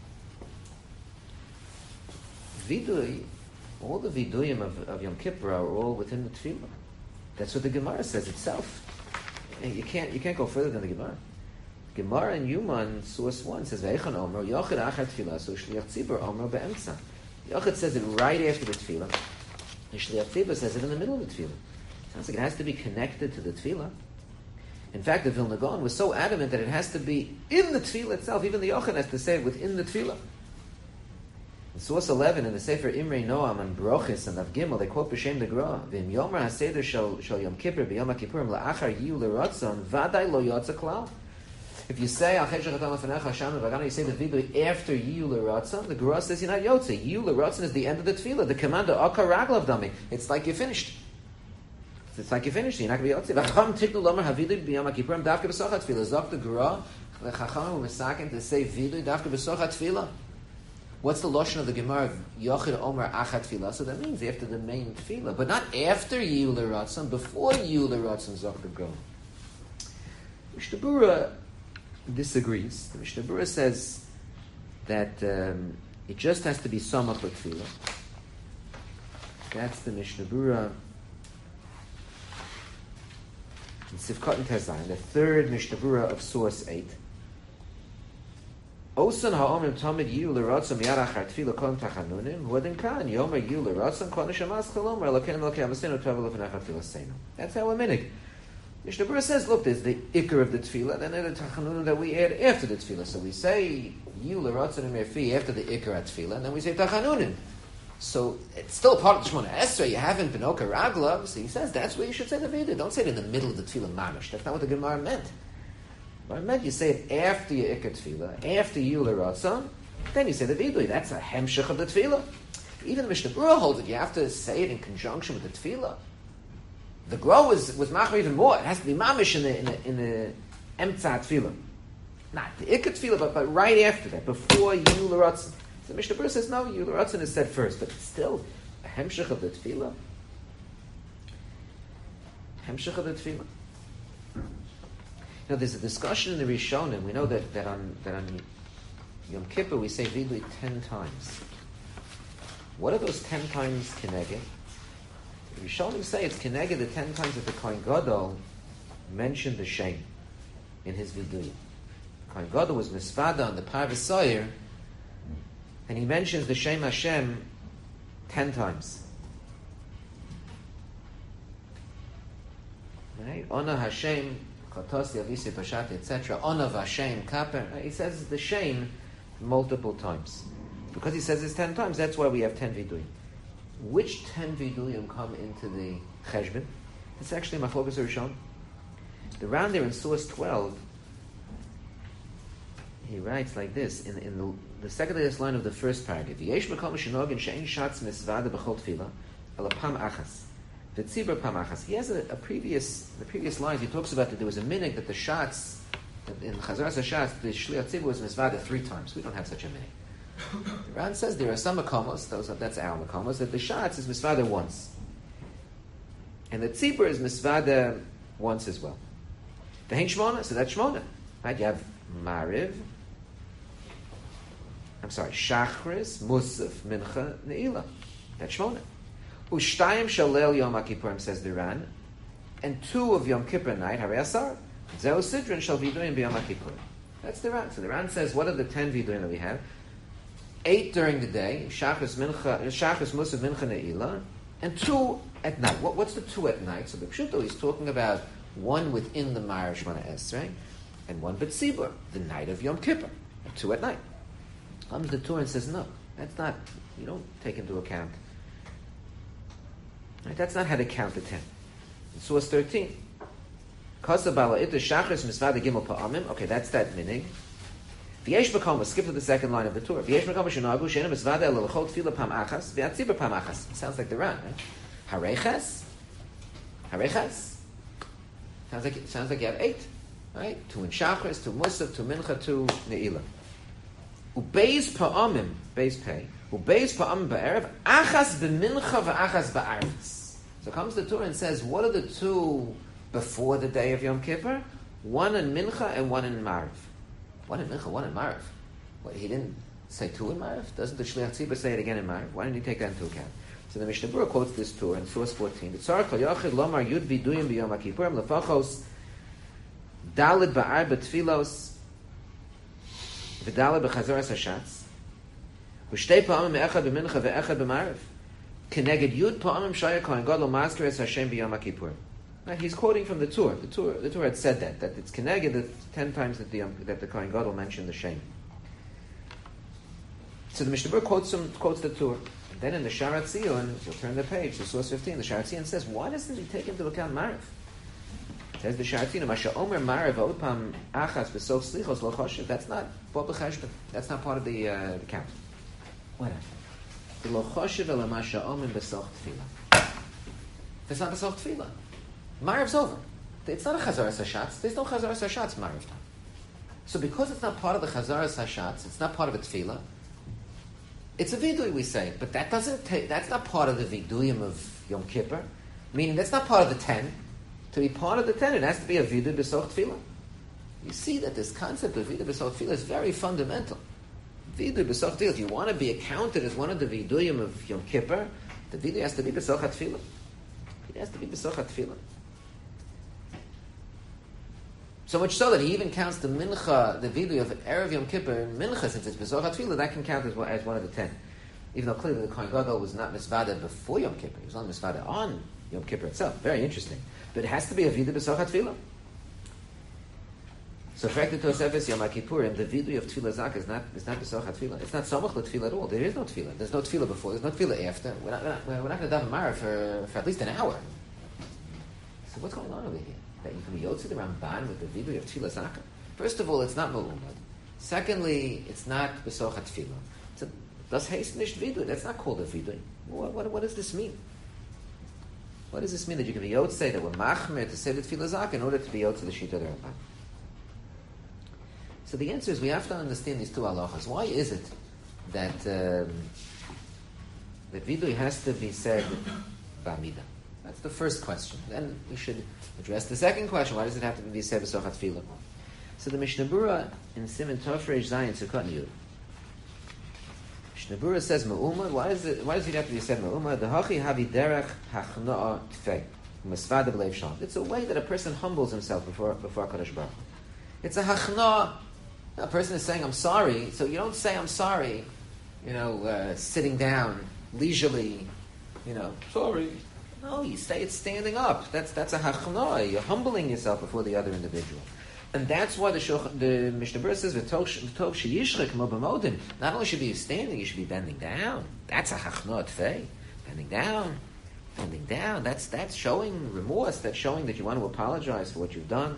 Vidui, all the viduyim of Yom Kippur are all within the tefillah. That's what the Gemara says itself. And you can't go further than the Gemara. Gemara in Yuman, source 1, says, Ve'echan Omer, Yochid Achar Tefillah, so Shliach Tzibur Omer Be'emtza. Yochid says it right after the Tefillah. And Shliach Tzibur says it in the middle of the Tefillah. Sounds like it has to be connected to the Tefillah. In fact, the Vilna Gaon was so adamant that it has to be in the Tefillah itself. Even the Yochid has to say it within the Tefillah. In source 11, in the Sefer Imrei Noam and Brochis and Av Gimel, they quote B'Shem the Gra, V'im Yomer HaSeder Shal Yom Kippur B'Yom HaKippurim La'achar Yiyu L'Ratzon V'adai Lo Yotza Klal. If you say you say the vidui after Yiyu L'Ratzon, the Gra says you're not Yotze. Yiyu L'Ratzon is the end of the tefillah. The command of Akar Raglav Dami. It's like you're finished. It's like you're finished. You're not going to be Yotze. V'cham tiknu lomer havidui b'yom ha'kippurim dafke b'sochat tefillah. Zok the Gra, the Chacham u'mesaken to say vidui dafke b'sochat tefillah. What's the lashon of the Gemara? Yochid Omer Achat Tefillah. So that means after the main tefillah, but not after Yiyu L'Ratzon. Before Yiyu L'Ratzon, Zok the Gra. Mishnah Berurah disagrees. The Mishnah Berurah says that it just has to be samach l'tefillah. That's the Mishnah Berurah in Sivkot and Tezayin, the third Mishnah Berurah of source 8. Osan ha'omrim tamid yiyu l'ratzon miyad achar tefillah kol tachanunim huadin kan yomer yiyu l'ratzon kol nishamas chalom elokein elokei amasenu tov l'fnei tefillah seinu. That's our minig. Mishnah Berurah says, look, there's the ikar of the tefillah, then there's the tachanun that we add after the tefillah. So we say you l'ratzon u'merfi after the ikar at tefillah, and then we say tachanunim. So it's still part of the Shemona Esrei. You haven't been oka raglav. So he says that's where you should say the vidui. Don't say it in the middle of the tefillah mamish. That's not what the Gemara meant. What it meant, you say it after your ikar tefillah, after you l'ratzon, then you say the vidui. That's a hemshech of the tefillah. Even the Mishnah Berurah holds it. You have to say it in conjunction with the tefillah. The grow was machmer even more. It has to be mamish in the emtzah tefillah, not the ikar tefillah, but right after that, before you l'ratzon. So Mishnah Berurah says no. You l'ratzon is said first, but it's still a hemshech of the tefillah. Hemshech of the tefillah. Now there's a discussion in the Rishonim. We know that on Yom Kippur we say vidui 10 times. What are those 10 times keneged? The Rishonim say it's keneged the 10 times that the Kohen Gadol mentioned the Shem in his vidui. Kohen Gadol was misvada on the Parvus Soyer, and he mentions the Shem Hashem 10 times. Right? Ona Hashem, Chatos Yavisi Pashat, etc. Ona Vashem Kaper. He says the Shem multiple times. Because he says it's 10 times, that's why we have 10 viduyim. Which 10 viduyim come into the cheshbon? It's actually Machlokas Rishon. The round there in source 12, he writes like this in the second last line of the first paragraph. Yesh mekom shenogin she'en shatz misvada b'chol tefillah ala pam achas v'tzibur pam achas. He has the previous lines. He talks about that there was a minhag that the shots in Chazaras HaShatz the shliach tzibur was misvada 3 times. We don't have such a minhag. The Ran says there are some makomos, that's our makomos, that the shots is misvada once, and the tzibur is misvada once as well. The hein shmona, so that's shmona, right? You have mariv. Shachris, Musaf, Mincha, Ne'ilah. That's Shmona. Ushtayim Shalel Yom HaKippurim, says the Ran, and 2 of Yom Kippur night, Harei Asar. Zeu Sidron Shal Viduyim B'Yom HaKippurim. That's the Ran. So the Ran says, what are the 10 Viduyim that we have? 8 during the day, Shachris, Musaf, Mincha, Ne'ilah, and 2 at night. What's the 2 at night? So the Pshuto, he's talking about 1 within the Ma'ariv Shemona Esrei, and 1 B'Tzibur, the night of Yom Kippur, and 2 at night. Comes the Torah and says, no, that's not, you don't take into account. Right? That's not how to count the 10. In source 13. Okay, that's that minig. V'yesh b'koma, skip to the second line of the Torah. V'yesh b'koma shenagu she'ena misvada el l'chol tefillah pam achas v'atzibur pam achas. Sounds like the Ran, right? Hareches. Sounds like you have 8, right? 2 in Shachris, 2 Musaf, 2 Mincha, 2 Ne'ilah. Ubeis pa'amim, beis pei. Ubeis pa'amim ba'erev, achas b'mincha v'achas ba'arvis. So comes the Torah and says, what are the 2 before the day of Yom Kippur? 1 in mincha and 1 in mariv. 1 in mincha, 1 in mariv. What, he didn't say 2 in mariv? Doesn't the shliach tzibur say it again in mariv? Why didn't he take that into account? So the Mishnah Berurah quotes this Torah in source 14. The Tzar kol yochid lomar yud viduyim b'Yom HaKippurim lefachos dalid ba'ar b'tfilos v'dalad b'chazaras hashatz, v'shtei pa'amim me'echad b'mincha ve'echad b'mariv, keneged yud pa'amim shaya kohen gadol masker es Hashem b'yom HaKippurim. Now he's quoting from the Torah. The Torah had said that it's keneged the 10 times that the Kohen Gadol mentioned the Shem. So the Mishnah Berurah quotes the Torah. And then in the Sharat Zion, you'll turn the page to source 15. The Sharat Zion says, why doesn't he take into account Mariv? Says the Sharat Zion, Masha Omer Mariv Odpam Achas V'Sof Slichos Lo Choshev. That's not Bob L'Cheshbon. That's not part of the count. What? Lo Choshev Ela Masha Omer B'Soch Tefillah. That's not B'Soch Tefillah. Mariv's over. It's not a Chazaras HaShatz. There's no Chazaras HaShatz Mariv time. So because it's not part of the Chazaras HaShatz, it's not part of a Tefillah, it's a vidui, we say, but that's not part of the viduyim of Yom Kippur. Meaning that's not part of the 10. To be part of the 10, it has to be a vidui b'soch tefillah. You see that this concept of vidui b'soch tefillah is very fundamental. Vidui b'soch tefillah, if you want to be accounted as one of the viduyim of Yom Kippur, the vidui has to be b'soch tefillah. It has to be b'soch tefillah. So much so that he even counts the mincha, the vidui of Erev Yom Kippur, mincha, since it's b'soch tefillah, that can count as one of the 10. Even though clearly the Kohen Gadol was not misvada before Yom Kippur, he was only misvada on Yom Kippur itself. Very interesting. But it has to be a vidu b'soch tefillah. So, corrected to Tosefes Yom Kippurim, the vidui of tefillah zaka is not b'soch tefillah. It's not samach tefillah at all. There is no tefillah. There's no tefillah before. There's no tefillah after. We're not going to daven Mara for at least an hour. So, what's going on over here? That you can be yotzi the Ramban with the vidui of tefillah zaka? First of all, it's not me'umad. Secondly, it's not b'soch tefillah. Das heißt nicht vidui. That's not called a vidui. What does this mean? What does this mean that you can be yotzi that we're machmer to say the tefillah zaka in order to be yotzi the shita of the Ramban? So the answer is we have to understand these two halachas. Why is it that the vidui has to be said b'amida? That's the first question. Then we should address the second question. Why does it have to be said b'soch tefillah? So the Mishnah Berurah in Siman Tov Reish Zayin Sukkot Yud. Mishnah Berurah says me'umad. Why does it have to be said me'umad? The hachi havi derech hachna'a tfei u'masvada b'leiv shalom. It's a way that a person humbles himself before HaKadosh Baruch Hu. It's a hachna. A person is saying, I'm sorry, so you don't say I'm sorry, sitting down, leisurely, sorry. No, you say it standing up. That's a hachna. You're humbling yourself before the other individual. And that's why the Mishnah Berurah says, V'tov sheyishrek mo b'modim. Not only should you be standing, you should be bending down. That's a hachna tfei. Bending down. That's showing remorse. That's showing that you want to apologize for what you've done.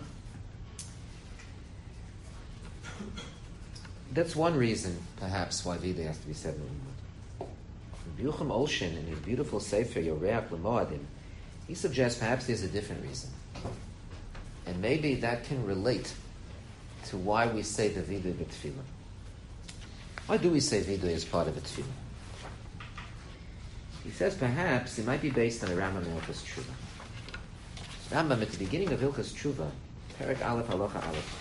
That's one reason, perhaps, why vidui has to be said me'umad. Yucham Olshin, in his beautiful sefer Yoreach L'Moadim, he suggests perhaps there's a different reason. And maybe that can relate to why we say the vidui b'tefillah. Why do we say vidui as part of a tefillah? He says perhaps it might be based on the Rambam in Hilchos Tshuva. Rambam, at the beginning of Hilchos Tshuva, Perek Aleph Halacha Aleph,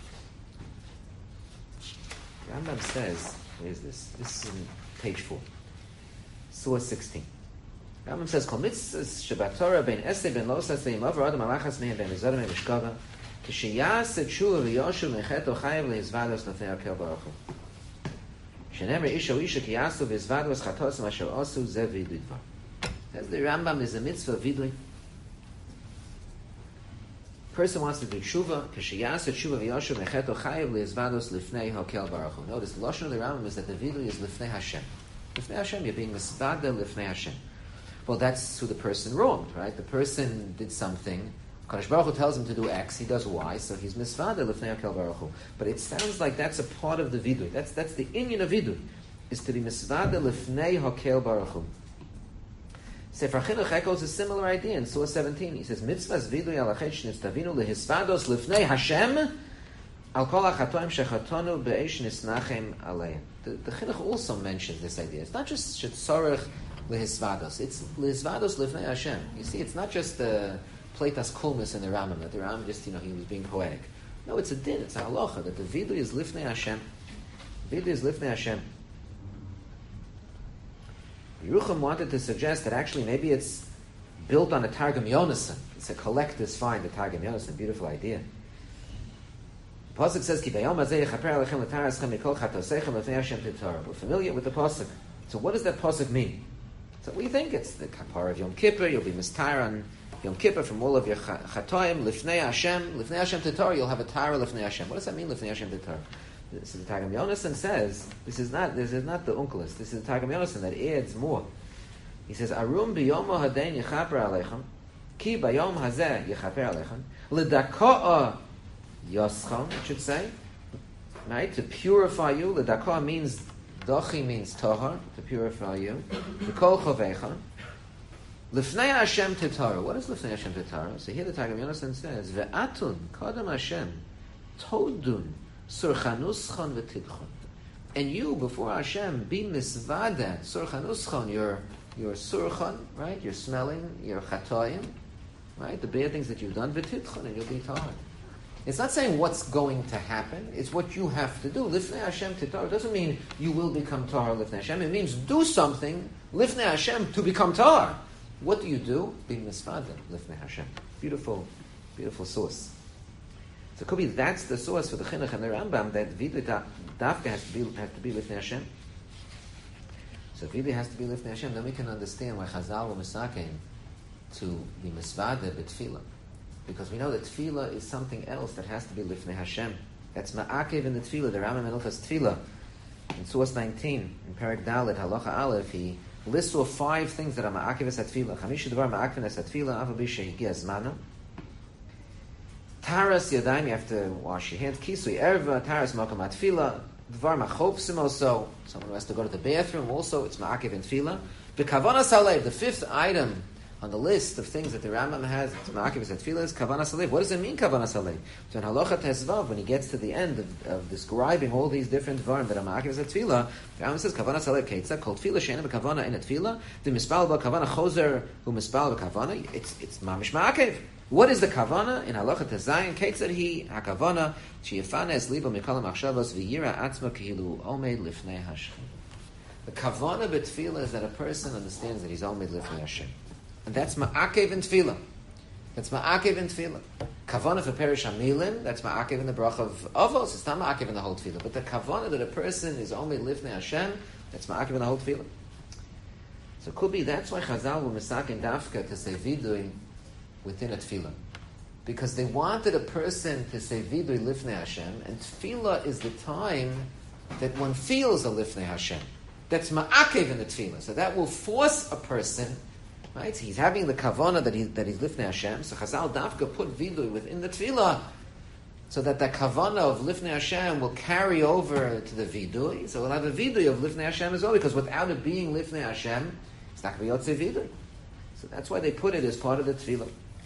Rambam says, where is this? This is on page 4. Surah 16. Rambam says, Kol mitzvahs shebat Torah ben esei ben los esei imav adam alachas mehem ben izadam ben mishkava k'sheyas et shuva v'yoshu mecheto chayev le'izvados l'fnei HaKel Baruch Hu. Shenemre isha isha ki yasu v'izvados chatosim asher osu ze vidui dvar. Says the Rambam, is a mitzvah vidui. Person wants to do tshuva, k'sheyas et shuva v'yoshu mecheto chayev le'izvados l'fnei HaKel Baruch Hu. Notice, the lashon of the Rambam is that the vidui is l'fnei Hashem. L'fnei Hashem, you're being misvada l'fnei Hashem. Well, that's who the person wronged, right? The person did something. Kadosh Baruch Hu tells him to do X, he does Y, so he's misvada l'fnei HaKel Baruch Hu. But it sounds like that's a part of the vidui. That's the inyan of vidui, is to be misvada l'fnei HaKel Baruch Hu. Sefer Chinuch echoes a similar idea in Surah 17. He says, Mitzvahs vidui alachet shnistavinu lehisvados l'fnei Hashem al kol hachatoim shechatonu be'esh nisnachem aleim. The Chinuch also mentions this idea. It's not just shetzorech lehisvados. It's lehisvados l'fnei Hashem. You see, it's not just the pleitas kulmis in the Rambam, that the Rambam just, he was being poetic. No, it's a din, it's a halacha, that the vidui is l'fnei Hashem. Vidui is l'fnei Hashem. Yerucham wanted to suggest that actually maybe it's built on a Targum Yonasan. It's a collector's find, the Targum Yonasan. Beautiful idea. The Pasuk says, Ki bayom hazeh yechaper alechem l'taraschem mikol chatoseichem l'fnei Hashem titara. We're familiar with the Pasuk. So what does that Pasuk mean? So we think it's the kapara of Yom Kippur. You'll be mistair on Yom Kippur from all of your chatoim, l'fnei Hashem titara. You'll have a tara l'fnei Hashem. What does that mean, l'fnei Hashem titara? So the Targum Yonasan says, this is not the Unkelos, this is the Targum Yonasan that adds more. He says, Arum biyomo hadein yechaper aleichem, ki bayom hazeh yechaper aleichem, l'dako'a yoscham, it should say, right, to purify you. L'dako'a means, dochi means tohar, to purify you, l'kol chovecha, l'fnei Hashem titara. What is l'fnei Hashem titara? So here the Targum Yonasan says, ve'atun kodem Hashem, todun, surchanuschon v'tidchon. And you, before Hashem, be misvada, surchanuschon, your surchan, right? You're smelling, your chatoyim, right? The bad things that you've done, v'tidchon, and you'll be tahar. It's not saying what's going to happen, it's what you have to do. Lifnei Hashem titar doesn't mean you will become tahar lifnei Hashem. It means do something, lifnei Hashem, to become tahar. What do you do? Be misvada, lifnei Hashem. Beautiful, beautiful source. So it could be that's the source for the Chinuch and the Rambam, that vidui dafka has to be lifnei Hashem. So if vidui has to be lifnei Hashem, then we can understand why Chazal were misakein to be misvada b'tefillah. Because we know that tefillah is something else that has to be lifnei Hashem. That's ma'akev in the tefillah. The Rambam in Hilchos Tefillah, in Source 19, in Perek Dalet, Halacha Aleph, he lists off 5 things that are ma'akev es tefillah. Chamisha devar ma'akev es tefillah, aval b'shehigia zmana. Taras yadayim, you have to wash your hands. Kisui erva, taras makam atfila. Dvar machopsim also. Someone who has to go to the bathroom also, it's ma'akev in tefillah. B'kavanas halev, the 5th item on the list of things that the Rambam has, it's ma'akev in tefillah, is kavanas halev. What does it mean, kavanas halev? So in Halacha Tezvav, when he gets to the end of describing all these different dvarim that are ma'akev in tefillah, the Rambam says, kavanas halev keitza, kol tefillah she'ena b'kavana in tefillah, the mispal b'kavana chozer hu mispal b'kavana, it's mamish ma'akev. What is the kavana in Halacha Tezayin? Ketzad hi hakavana sheyafana es libo mikol machshavos v'yira atzma kihilu omed lifnei Hashem. The kavana b'tefillah is that a person understands that he's omed lifnei Hashem, and that's ma'akev in tefillah. That's ma'akev in tefillah. Kavana for perish hamilim, that's ma'akev in the brach of avos. It's not ma'akev in the whole tefillah, but the kavana that a person is omed lifnei Hashem, that's ma'akev in the whole tefillah. So it could be that's why Chazal were misakin dafka to say vidui within a tefillah, because they wanted a person to say vidui lifnei Hashem, and tefillah is the time that one feels a lifnei Hashem. That's ma'akev in the tefillah, so that will force a person, right? He's having the kavana that he's lifnei Hashem. So Chazal dafka put vidui within the tefillah, so that kavana of lifnei Hashem will carry over to the vidui. So we'll have a vidui of lifnei Hashem as well, because without it being lifnei Hashem, it's not going to be yotzei vidui. So that's why they put it as part of the tefillah.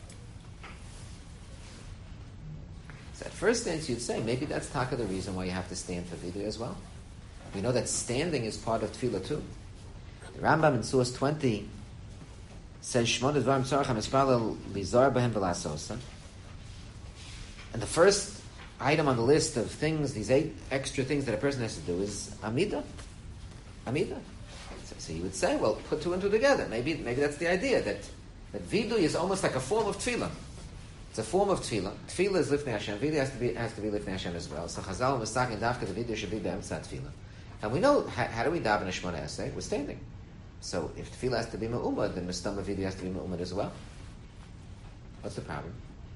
So at first glance you'd say, maybe that's taka the reason why you have to stand for vidui as well. We know that standing is part of tefillah too. The Rambam in Source 20 says, Shmona dvarim tzarech hamispalel lizar b'hem v'lasosa. And the first item on the list of things, these 8 extra things that a person has to do is amida. Amida. So you would say, well, put 2 and 2 together. Maybe that's the idea, that vidui is almost like a form of tefillah. It's a form of tefillah. Tefillah is lifnei Hashem. Vidui has to be lifnei Hashem as well. So Chazal mistaken dafka the vidui should be be'emtzat tefillah. And we know how do we daven a Shemona Esrei? We're standing. So if tefillah has to be me'umad, then mistama vidui has to be me'umad as well. What's the problem?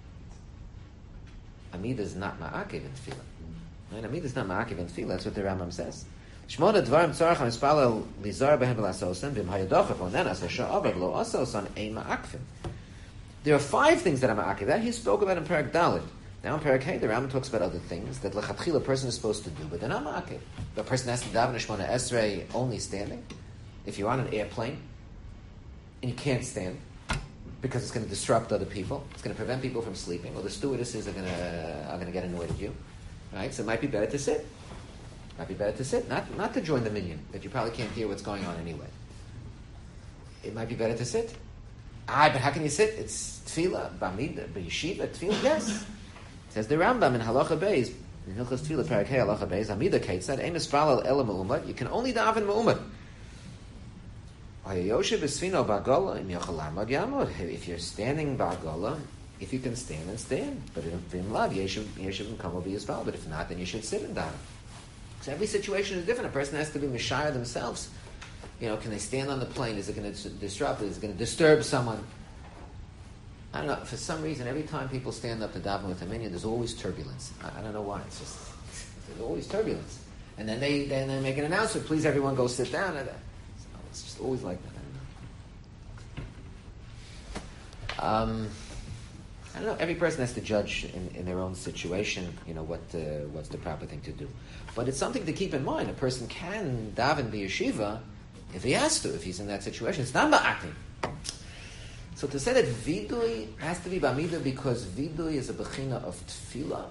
Amida is not ma'akev in tefillah. Right? Amida is not ma'akev in tefillah. That's what the Rambam says. Shmona dvarim tzarech hamispalel lizar b'hem v'lasosan v'im hayadochav onenas ha'sha'avav lo asosan ein ma'akvim. There are 5 things that are ma'akev. That he spoke about in Perek Dalet. Now in Perek Hey, the Rambam talks about other things that lechatchila a person is supposed to do, but they're not ma'akev. The person has to daven a Shemona Esrei only standing. If you're on an airplane and you can't stand because it's going to disrupt other people, it's going to prevent people from sleeping, or the stewardesses are going to get annoyed at you, right? So it might be better to sit. Might be better to sit, not to join the minyan that you probably can't hear what's going on anyway. It might be better to sit. But how can you sit? It's tefillah, b'amida, b'yeshiva, tefillah. Yes, says the Rambam in Halacha Beis, in Hilchos Tefillah, Perek Hey, Halacha Beis, amida keitzad, ein mispalel ela me'umad. You can only daven me'umad. If you're standing ba'agola, if you can stand, then stand. But if not, then you should sit and daven. So every situation is different. A person has to be mishayah themselves. Can they stand on the plane? Is it going to disrupt? Is it going to disturb someone? I don't know. For some reason, every time people stand up to daven with a minyan, there's always turbulence. I don't know why. It's just there's always turbulence. And then they make an announcement. Please, everyone, go sit down. It's just always like that. I don't know. Every person has to judge in their own situation. What's the proper thing to do. But it's something to keep in mind. A person can daven b'yeshiva if he has to, if he's in that situation. It's not ma'akev. So to say that vidui has to be b'amida because vidui is a bechina of tefillah.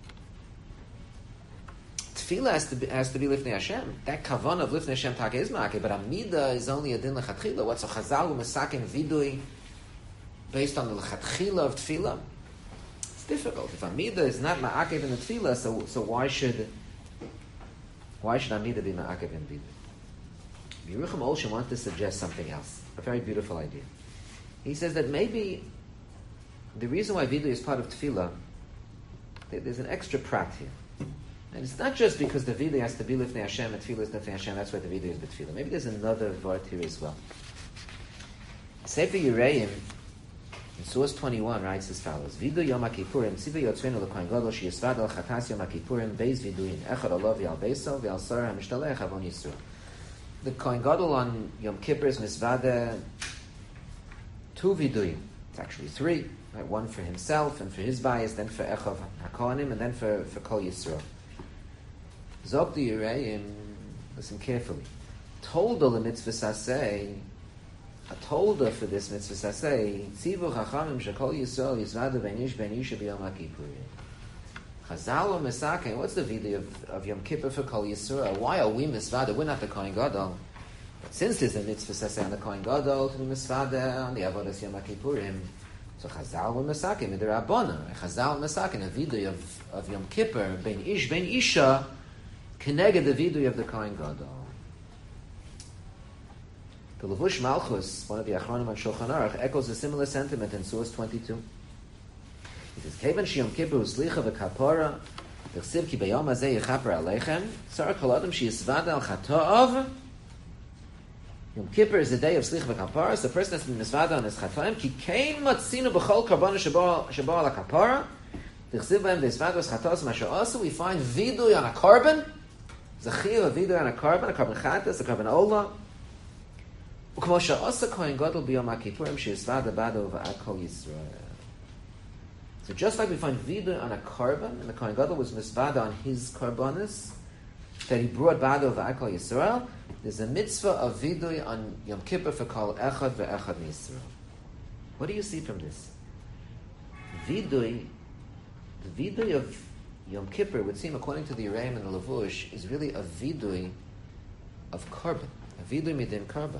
Tefillah has to be lifnei Hashem. That kavanah of lifnei Hashem taka is ma'akev, but amida is only a din lechatchila. What's a chazal u'mesakin vidui based on the lechatchila of tefillah? It's difficult. If amida is not ma'akev in the tefillah, so why should amida be ma'akev in vidui? Yerucham Olshem wants to suggest something else, a very beautiful idea. He says that maybe the reason why vidui is part of tefillah, there's an extra prat here. And it's not just because the vidui has to be lifnei Hashem and tefillah is lifnei Hashem, that's why the vidui is b'tefillah. Maybe there's another vart here as well. Sefer Yereim Source 21 writes as follows: Vidu Yom HaKippurim, Tziva Yotzreinu LeKohen Gadol, Sheyisvad al Chatas Yom HaKippurim, Beis Viduin, Echad Olav Yal Beiso, V'al Sarah HaMishtalech Avon Yisrael. The Kohen Gadol on Yom Kippur is misvada 2 Viduyim. It's actually 3. Right? One for himself and for his bias, then for Echav HaKohanim, and then for Kol Yisrael. Zog the Yereim, listen carefully. Tolda l'mitzvah saseh, a tolda for this mitzvah saseh, tzivu chachamim shekol Yisrael yizvadu ben ish b'yom HaKippurim. Chazal or Mesake, what's the video of Yom Kippur for Kol Yisrael? Why are we misvada? We're not the Kohen Gadol. But since there's a mitzvah saseh on the Kohen Gadol to be misvada on the Avodas Yom HaKippurim, so Chazal or Mesake, midrabona. Chazal Mesake, a video of Yom Kippur, ben ish ben isha, keneged the video of the Kohen Gadol. The Levush Malchus, one of the Achronim on Shulchan Aruch, echoes a similar sentiment in Source 22. He says, "Kevan sheyom kippur uslicha v'kapara, v'chsiv ki b'yom hazeh yichaper aleichem, tzar kol adam sheyisvad al chato'ov." Yom Kippur is the day of slicha v'kapara, so the person has been misvad on his chatoim, ki kein matzinu b'chol karbana shebo al kapara, v'chsiv b'hem v'yisvad v'es chatos masha osu. We find vidui on a carbon, zechir a vidui on a carbon chatas, a carbon ola. Ukmo she'osa kohen gadol b'yom HaKippurim sheyisvad abado v'ad kol Yisrael. So just like we find vidui on a carbon, and the Kohen Gadol was misvada on his karbanis, that he brought bado v'akol Yisrael, there's a mitzvah of vidui on Yom Kippur for kol echad ve'echad Yisrael. What do you see from this? The vidui of Yom Kippur would seem, according to the Yereim and the Levush, is really a vidui of carbon, a vidui midin carbon.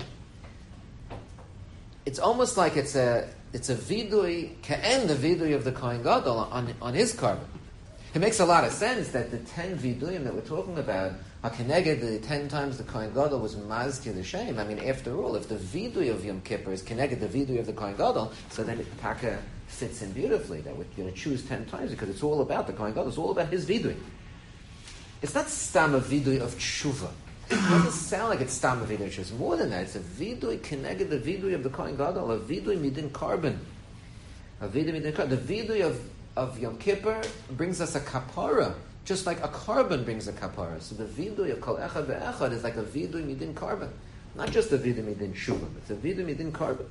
It's almost like it's a vidui, ka'en the vidui of the Kohen Gadol on his carbon. It makes a lot of sense that the 10 viduyim that we're talking about are connected the 10 times the Kohen Gadol was mazkir the shem. I mean, after all, if the vidui of Yom Kippur is connected the vidui of the Kohen Gadol, so then it taka fits in beautifully. That we're going to choose 10 times because it's all about the Kohen Gadol. It's all about his vidui. It's not stam a vidui of tshuva. It doesn't sound like it's stam a vidui. It's more than that. It's a vidui connected the vidui of the Kohen Gadol, a vidui midin carbon. A vidui midin carbon. The vidui of Yom Kippur brings us a kapara, just like a carbon brings a kapara. So the vidui of kol echad ve'echad is like a vidui midin carbon. Not just a vidui midin shuvah, it's a vidui midin carbon.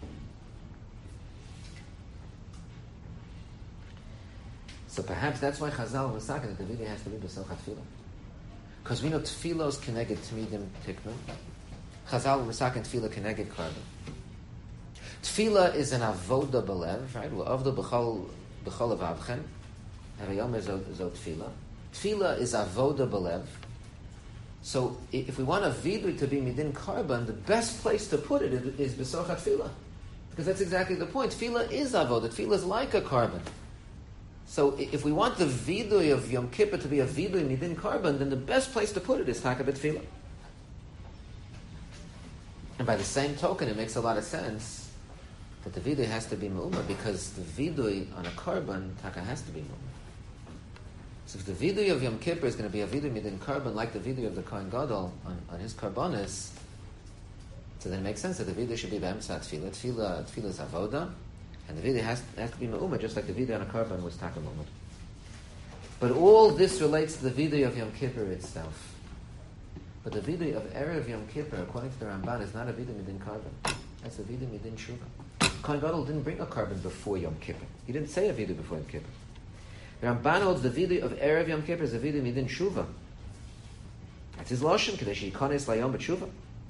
So perhaps that's why Chazal was talking that the vidui has to be b'sochat tefillah. Because we know tefillah is connected tmidim tiknun. Chazal misakin tefillah connected carbon. Tefillah is an avoda belev, right? Avda b'chol avavchen. Harayom is zot tefillah. Tefillah is avoda belev. So if we want a vidui to be midin carbon, the best place to put it is b'sochat tefillah, because that's exactly the point. Tefillah is avoda. Tefillah is like a carbon. So if we want the vidui of Yom Kippur to be a vidui midin carbon, then the best place to put it is taka b'tefillah. And by the same token, it makes a lot of sense that the vidui has to be me'umah, because the vidui on a carbon, taka has to be me'umah. So if the vidui of Yom Kippur is going to be a vidui midin carbon, like the vidui of the Kohen Gadol on his karbonis, so then it makes sense that the vidui should be b'emtzat tefillah. Tefillah is avoda, and the vidui has to be me'umah, just like the vidui on a carbon was taka me'umah. But all this relates to the vidui of Yom Kippur itself. But the vidui of Erev Yom Kippur, according to the Ramban, is not a vidui midin carbon. That's a vidui midin shuvah. Kohen Gadol didn't bring a carbon before Yom Kippur. He didn't say a vidui before Yom Kippur. The Ramban holds the vidui of Erev Yom Kippur is a vidui midin shuvah. That's his lashon, kadesh yikones layom b'tshuvah.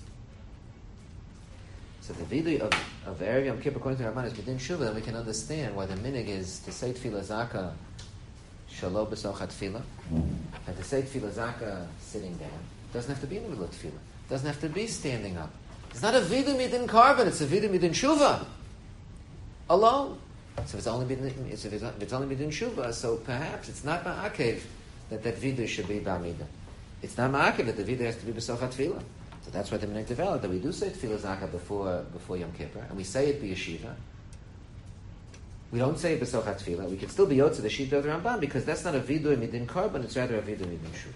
So the vidui of Erev Yom Kippur, according to the Ramban, is midin shuvah. Then we can understand why the minig is to say tefillah zaka shalom b'sochat tefillah, and to say tefillah zaka sitting down. It doesn't have to be in the middle of tefillah. It doesn't have to be standing up. It's not a vidui midin carbon. It's a vidui midin shuvah. Alone. So if it's only midin shuvah, so perhaps it's not ma'akev that vidui should be ba'amida. It's not ma'akev that the vidui has to be b'sochat tefillah. So that's why the minig developed, that we do say tefillah zaka before Yom Kippur, and we say it b'yeshiva. We don't say it b'sochat tefillah. We can still be yotze the shita of the Ramban, because that's not a vidui midin carbon, it's rather a vidui midin shuvah.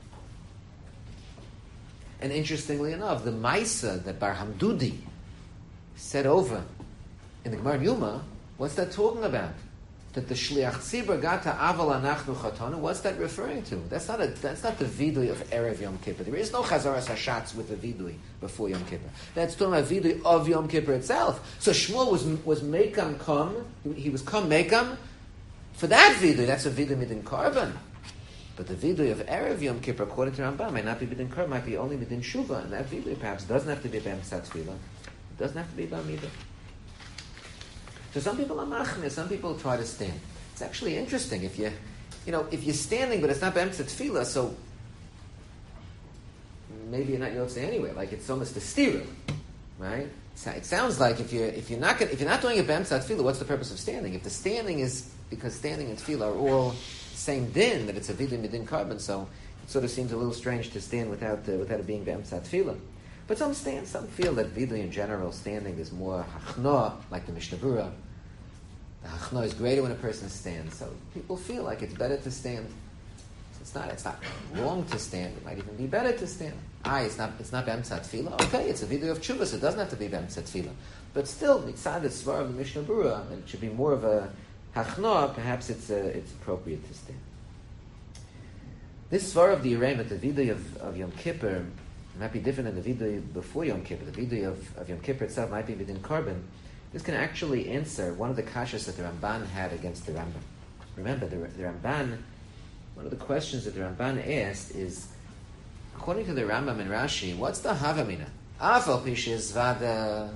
And interestingly enough, the Maisa that Bar Hamdudi said over in the Gemara Yuma What's that talking about? That the Shliach Tzibur got to Aval Anachnu Chatanu. What's that referring to? That's not the vidui of Erev Yom Kippur. There is no Chazaras Hashatz with the vidui before Yom Kippur. That's talking about vidui of Yom Kippur itself. So Shmuel was Mekam Kam. He was Kam Mekam for that vidui. That's a vidui midin Karban. But the vidui of Erev Yom Kippur, according to Rambam, might not be midin Karban. Might be only midin Shuva, and that vidui perhaps doesn't have to be B'Emtzat Tefillah. It doesn't have to be B'Amidah. So some people are machmir, some people try to stand. It's actually interesting if you're standing, but it's not b'emtzat tefillah, so maybe you're not yotze anyway. Like it's almost a stira, right? It sounds like if you're not doing it b'emtzat tefillah, what's the purpose of standing? If the standing is because standing and tefillah are all same din, that it's a vidin midin carbon, so it sort of seems a little strange to stand without it being b'emtzat tefillah. But some stand, some feel that vidui in general, standing is more hachna, like the Mishnah Berurah. The hachna is greater when a person stands, so people feel like it's better to stand. So it's not wrong to stand. It might even be better to stand. It's not b'emtzat tefillah. Okay, it's a vidui of tshuva, so it doesn't have to be b'emtzat tefillah. But still, mitzad the svar of the Mishnah Berurah, and it should be more of a hachna. Perhaps it's appropriate to stand. This svar of the Yerem, the vidui of Yom Kippur, might be different than the vidui before Yom Kippur. The vidui of Yom Kippur itself might be within carbon. This can actually answer one of the kashas that the Ramban had against the Rambam. Remember, the Ramban, one of the questions that the Ramban asked is, according to the Rambam and Rashi, what's the havamina? Aval pishizvada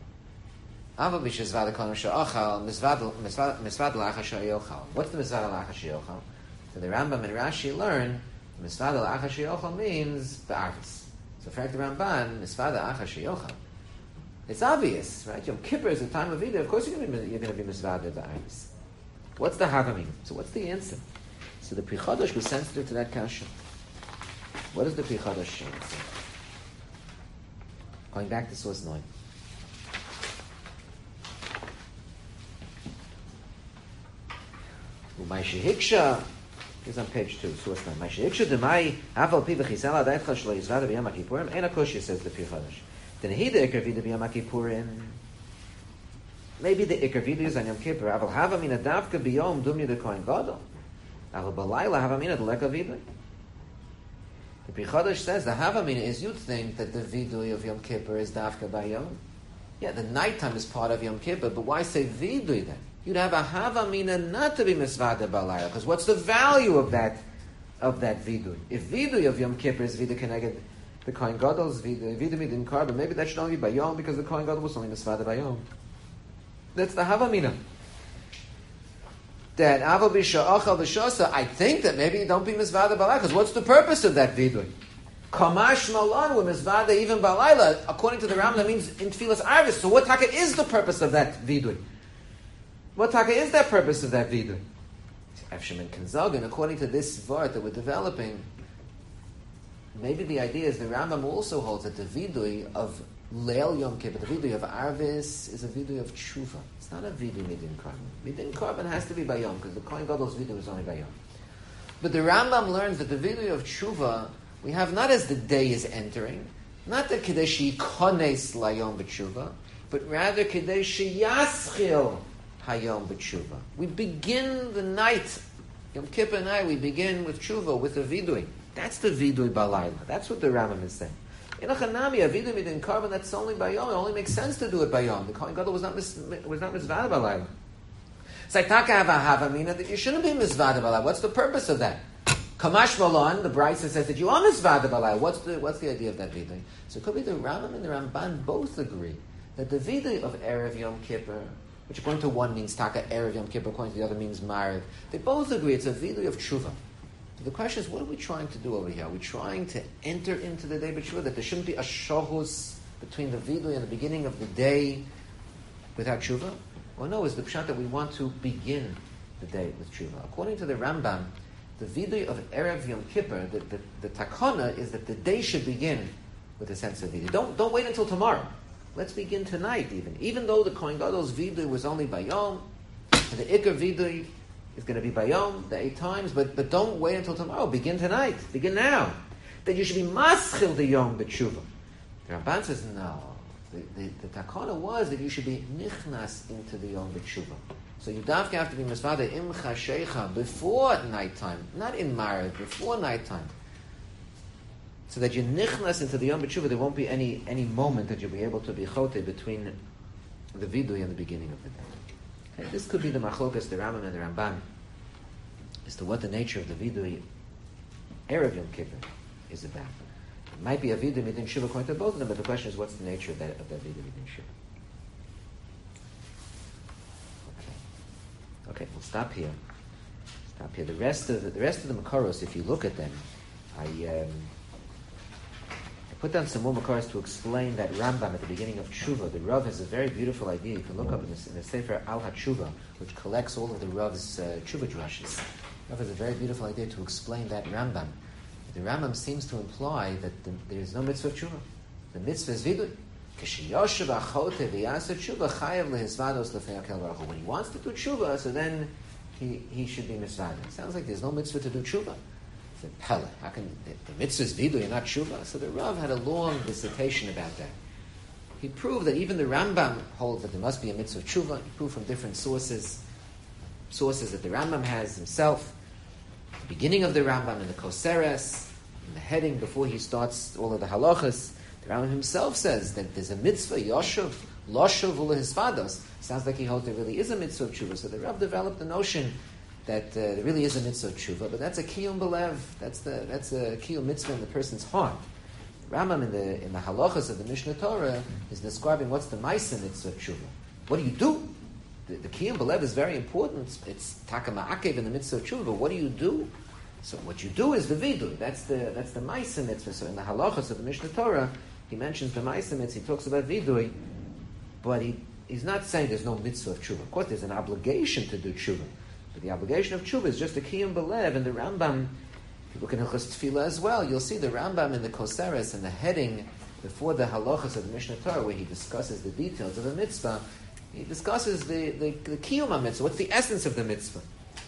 kolam she'ochal, misvad l'achar she'yochal. What's the misvad l'achar she'yochal? So the Rambam and Rashi learn, misvad l'achar she'yochal means ba'arvis. So, in fact, the Ramban, Misvada Achar Sheyochal. It's obvious, right? Yom Kippur is the time of Vida. Of course, you're going to be Misvada Ba'aris. What's the Havamim? So, what's the answer? So, the Pri Chodosh was sensitive to that kasha. What does the Pri Chodosh answer? Going back to source 9. Umay Shehiksha. It's on page 2, source 9. Ma'ashiksha demai aval pi v'chisala da'etcha shlo yizvada b'yom HaKippurim en akoshia, says the Pri Chodosh. Then he the ikar vida b'yom HaKippurim. Maybe the ikar vida is on Yom Kippur. Aval hava mina davka b'yom dumya de kohen gadol. Aval b'layla hava mina d'leka vida. The Pri Chodosh says the hava mina is, you'd think that the vidui of Yom Kippur is davka b'yom. Yeah, the nighttime is part of Yom Kippur, but why say vidui then? You'd have a havamina not to be misvada balayla, because what's the value of that vidui? If vidui of Yom Kippur is vida connected, the kohen gadol's vidui midin carbon, maybe that should only be bayom because the kohen gadol was only misvada bayom. That's the havamina. That aval bisha achal v'shasa, I think that maybe you don't be misvada balayla, because what's the purpose of that vidui? Kamash malan with misvada even balayla, according to the Rambam, that means in tefillas arvis. So what taka is the purpose of that vidui? What taka is that purpose of that vidui? Efshim and Kenzagan, according to this vart that we're developing, maybe the idea is the Rambam also holds that the vidui of Leil Yom Kippur, the vidui of Arvis, is a vidui of tshuva. It's not a vidui midin carbon. Midin carbon has to be bayom, because the Kohen Gadol's vidui is only bayom. But the Rambam learns that the vidui of tshuva we have not as the day is entering, not the kedeshi kones layom b'tshuva, but rather kedeshi yaschil Hayom b'tshuva. We begin the night, Yom Kippur night, we begin with tshuva, with a vidui. That's the vidui balayla. That's what the Rambam is saying. In a chanami, a vidui midin carbon, that's only bayom. It only makes sense to do it bayom. The Kohen Gadol was not misvada balayla. It's like taka have a havamina that you shouldn't be misvada balayla. What's the purpose of that? Kamash Malon, the Brisa says that you are misvada balayla. What's the idea of that vidui? So it could be the Rambam and the Ramban both agree that the vidui of Erev Yom Kippur, which according to one means taka Erev Yom Kippur, according to the other means Mariv. They both agree it's a vidui of tshuva. The question is, what are we trying to do over here? Are we trying to enter into the day b'tshuva, that there shouldn't be a shohus between the vidui and the beginning of the day without tshuva? Well, no, it's the pshat that we want to begin the day with tshuva. According to the Rambam, the vidui of Erev Yom Kippur, the takana is that the day should begin with a sense of vidui. Don't wait until tomorrow. Let's begin tonight, even though the Kohen Gadol's vidui was only bayom, and the ikar vidui is going to be bayom, the 8 times, but don't wait until tomorrow. Begin tonight. Begin now. That you should be maschil the yom b'tshuva. The Ramban says, no. The takana was that you should be nichnas into the Yom B'tshuva. So you dafka have to be misvada im chashecha before nighttime, not in Marav, before nighttime. So that you nichnas into the Yom B'tshuva, there won't be any moment that you'll be able to be chote between the vidui and the beginning of the day. Okay, this could be the machlokas, the Rambam and the Ramban, as to what the nature of the vidui Erev Yom Kippur is about. It might be a vidui midin shiva according to both of them, but the question is, what's the nature of that vidui midin shiva? Okay, we'll stop here. The rest of the Makaros, if you look at them, I put down some more Makaros to explain that Rambam at the beginning of Tshuva. The Rav has a very beautiful idea. You can look up in the Sefer Al HaTshuva, which collects all of the Rav's Tshuva drushes. Rav has a very beautiful idea to explain that Rambam. The Rambam seems to imply that there is no mitzvah of Tshuva. The mitzvah is vidui. When he wants to do tshuva, so then he should be misvada. It sounds like there's no mitzvah to do tshuva. It's a pella. How can the mitzvah is vidui and not tshuva? So the Rav had a long dissertation about that. He proved that even the Rambam holds that there must be a mitzvah of tshuva. He proved from different sources that the Rambam has himself. The beginning of the Rambam in the Koseres, in the heading before he starts all of the halachas. The Rambam himself says that there's a mitzvah, Yoshev, Loshev Ulehisvados. Sounds like he holds there really is a mitzvah of tshuva. So the Rav developed the notion that there really is a mitzvah of tshuva, but that's a kiyum belev. That's a kiyum mitzvah in the person's heart. The Rambam in the halachas of the Mishnah Torah is describing what's the ma'aseh mitzvah of tshuva. What do you do? The kiyum belev is very important. It's taka ma'akev in the mitzvah of tshuva, but what do you do? So what you do is the vidui. That's the ma'aseh mitzvah. So in the halachas of the Mishnah Torah, he mentions the ma'aseh mitzvah. He talks about vidui, but he's not saying there's no mitzvah of tshuva. Of course, there's an obligation to do tshuva, but the obligation of tshuva is just a kiyum belev. And the Rambam, if you look in Hilchos Tefillah as well, you'll see the Rambam in the Koseres and the heading before the halachas of the Mishnah Torah, where he discusses the details of the mitzvah. He discusses the kiyum mitzvah. What's the essence of the mitzvah?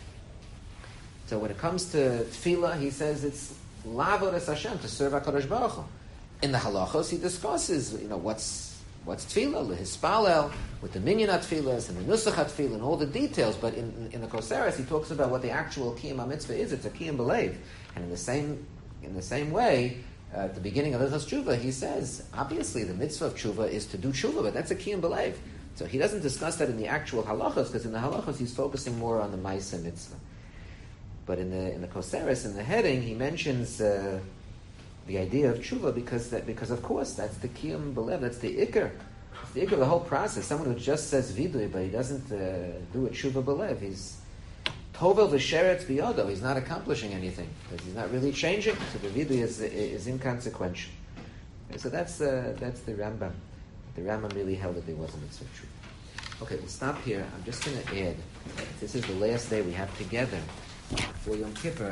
So when it comes to tefillah, he says it's lavod es Hashem, to serve HaKadosh Baruch Hu. In the halachos, he discusses, what's tefillah, lehispalel, with the minyan tefillahs and the nusach tefillah and all the details. But in the Koseres, he talks about what the actual kiyum mitzvah is. It's a kiyum belev. And in the same way, at the beginning of Hilchos Tshuva, he says, obviously the mitzvah of tshuva is to do tshuva, but that's a kiyum belev. So he doesn't discuss that in the actual halachos, because in the halachos he's focusing more on the ma'aseh mitzvah. But in the Koseres, in the heading, he mentions the idea of tshuva because of course that's the kiyum belev, that's the ikar. It's the ikar of the whole process. Someone who just says vidui, but he doesn't do a tshuva belev, he's tovel v'sheretz biyodo. He's not accomplishing anything because he's not really changing. So the vidui is inconsequential. Okay, so that's the Rambam. The Rambam really held that there wasn't mitzvah tshuva. Okay, we'll stop here. I'm just going to add. This is the last day we have together for Yom Kippur.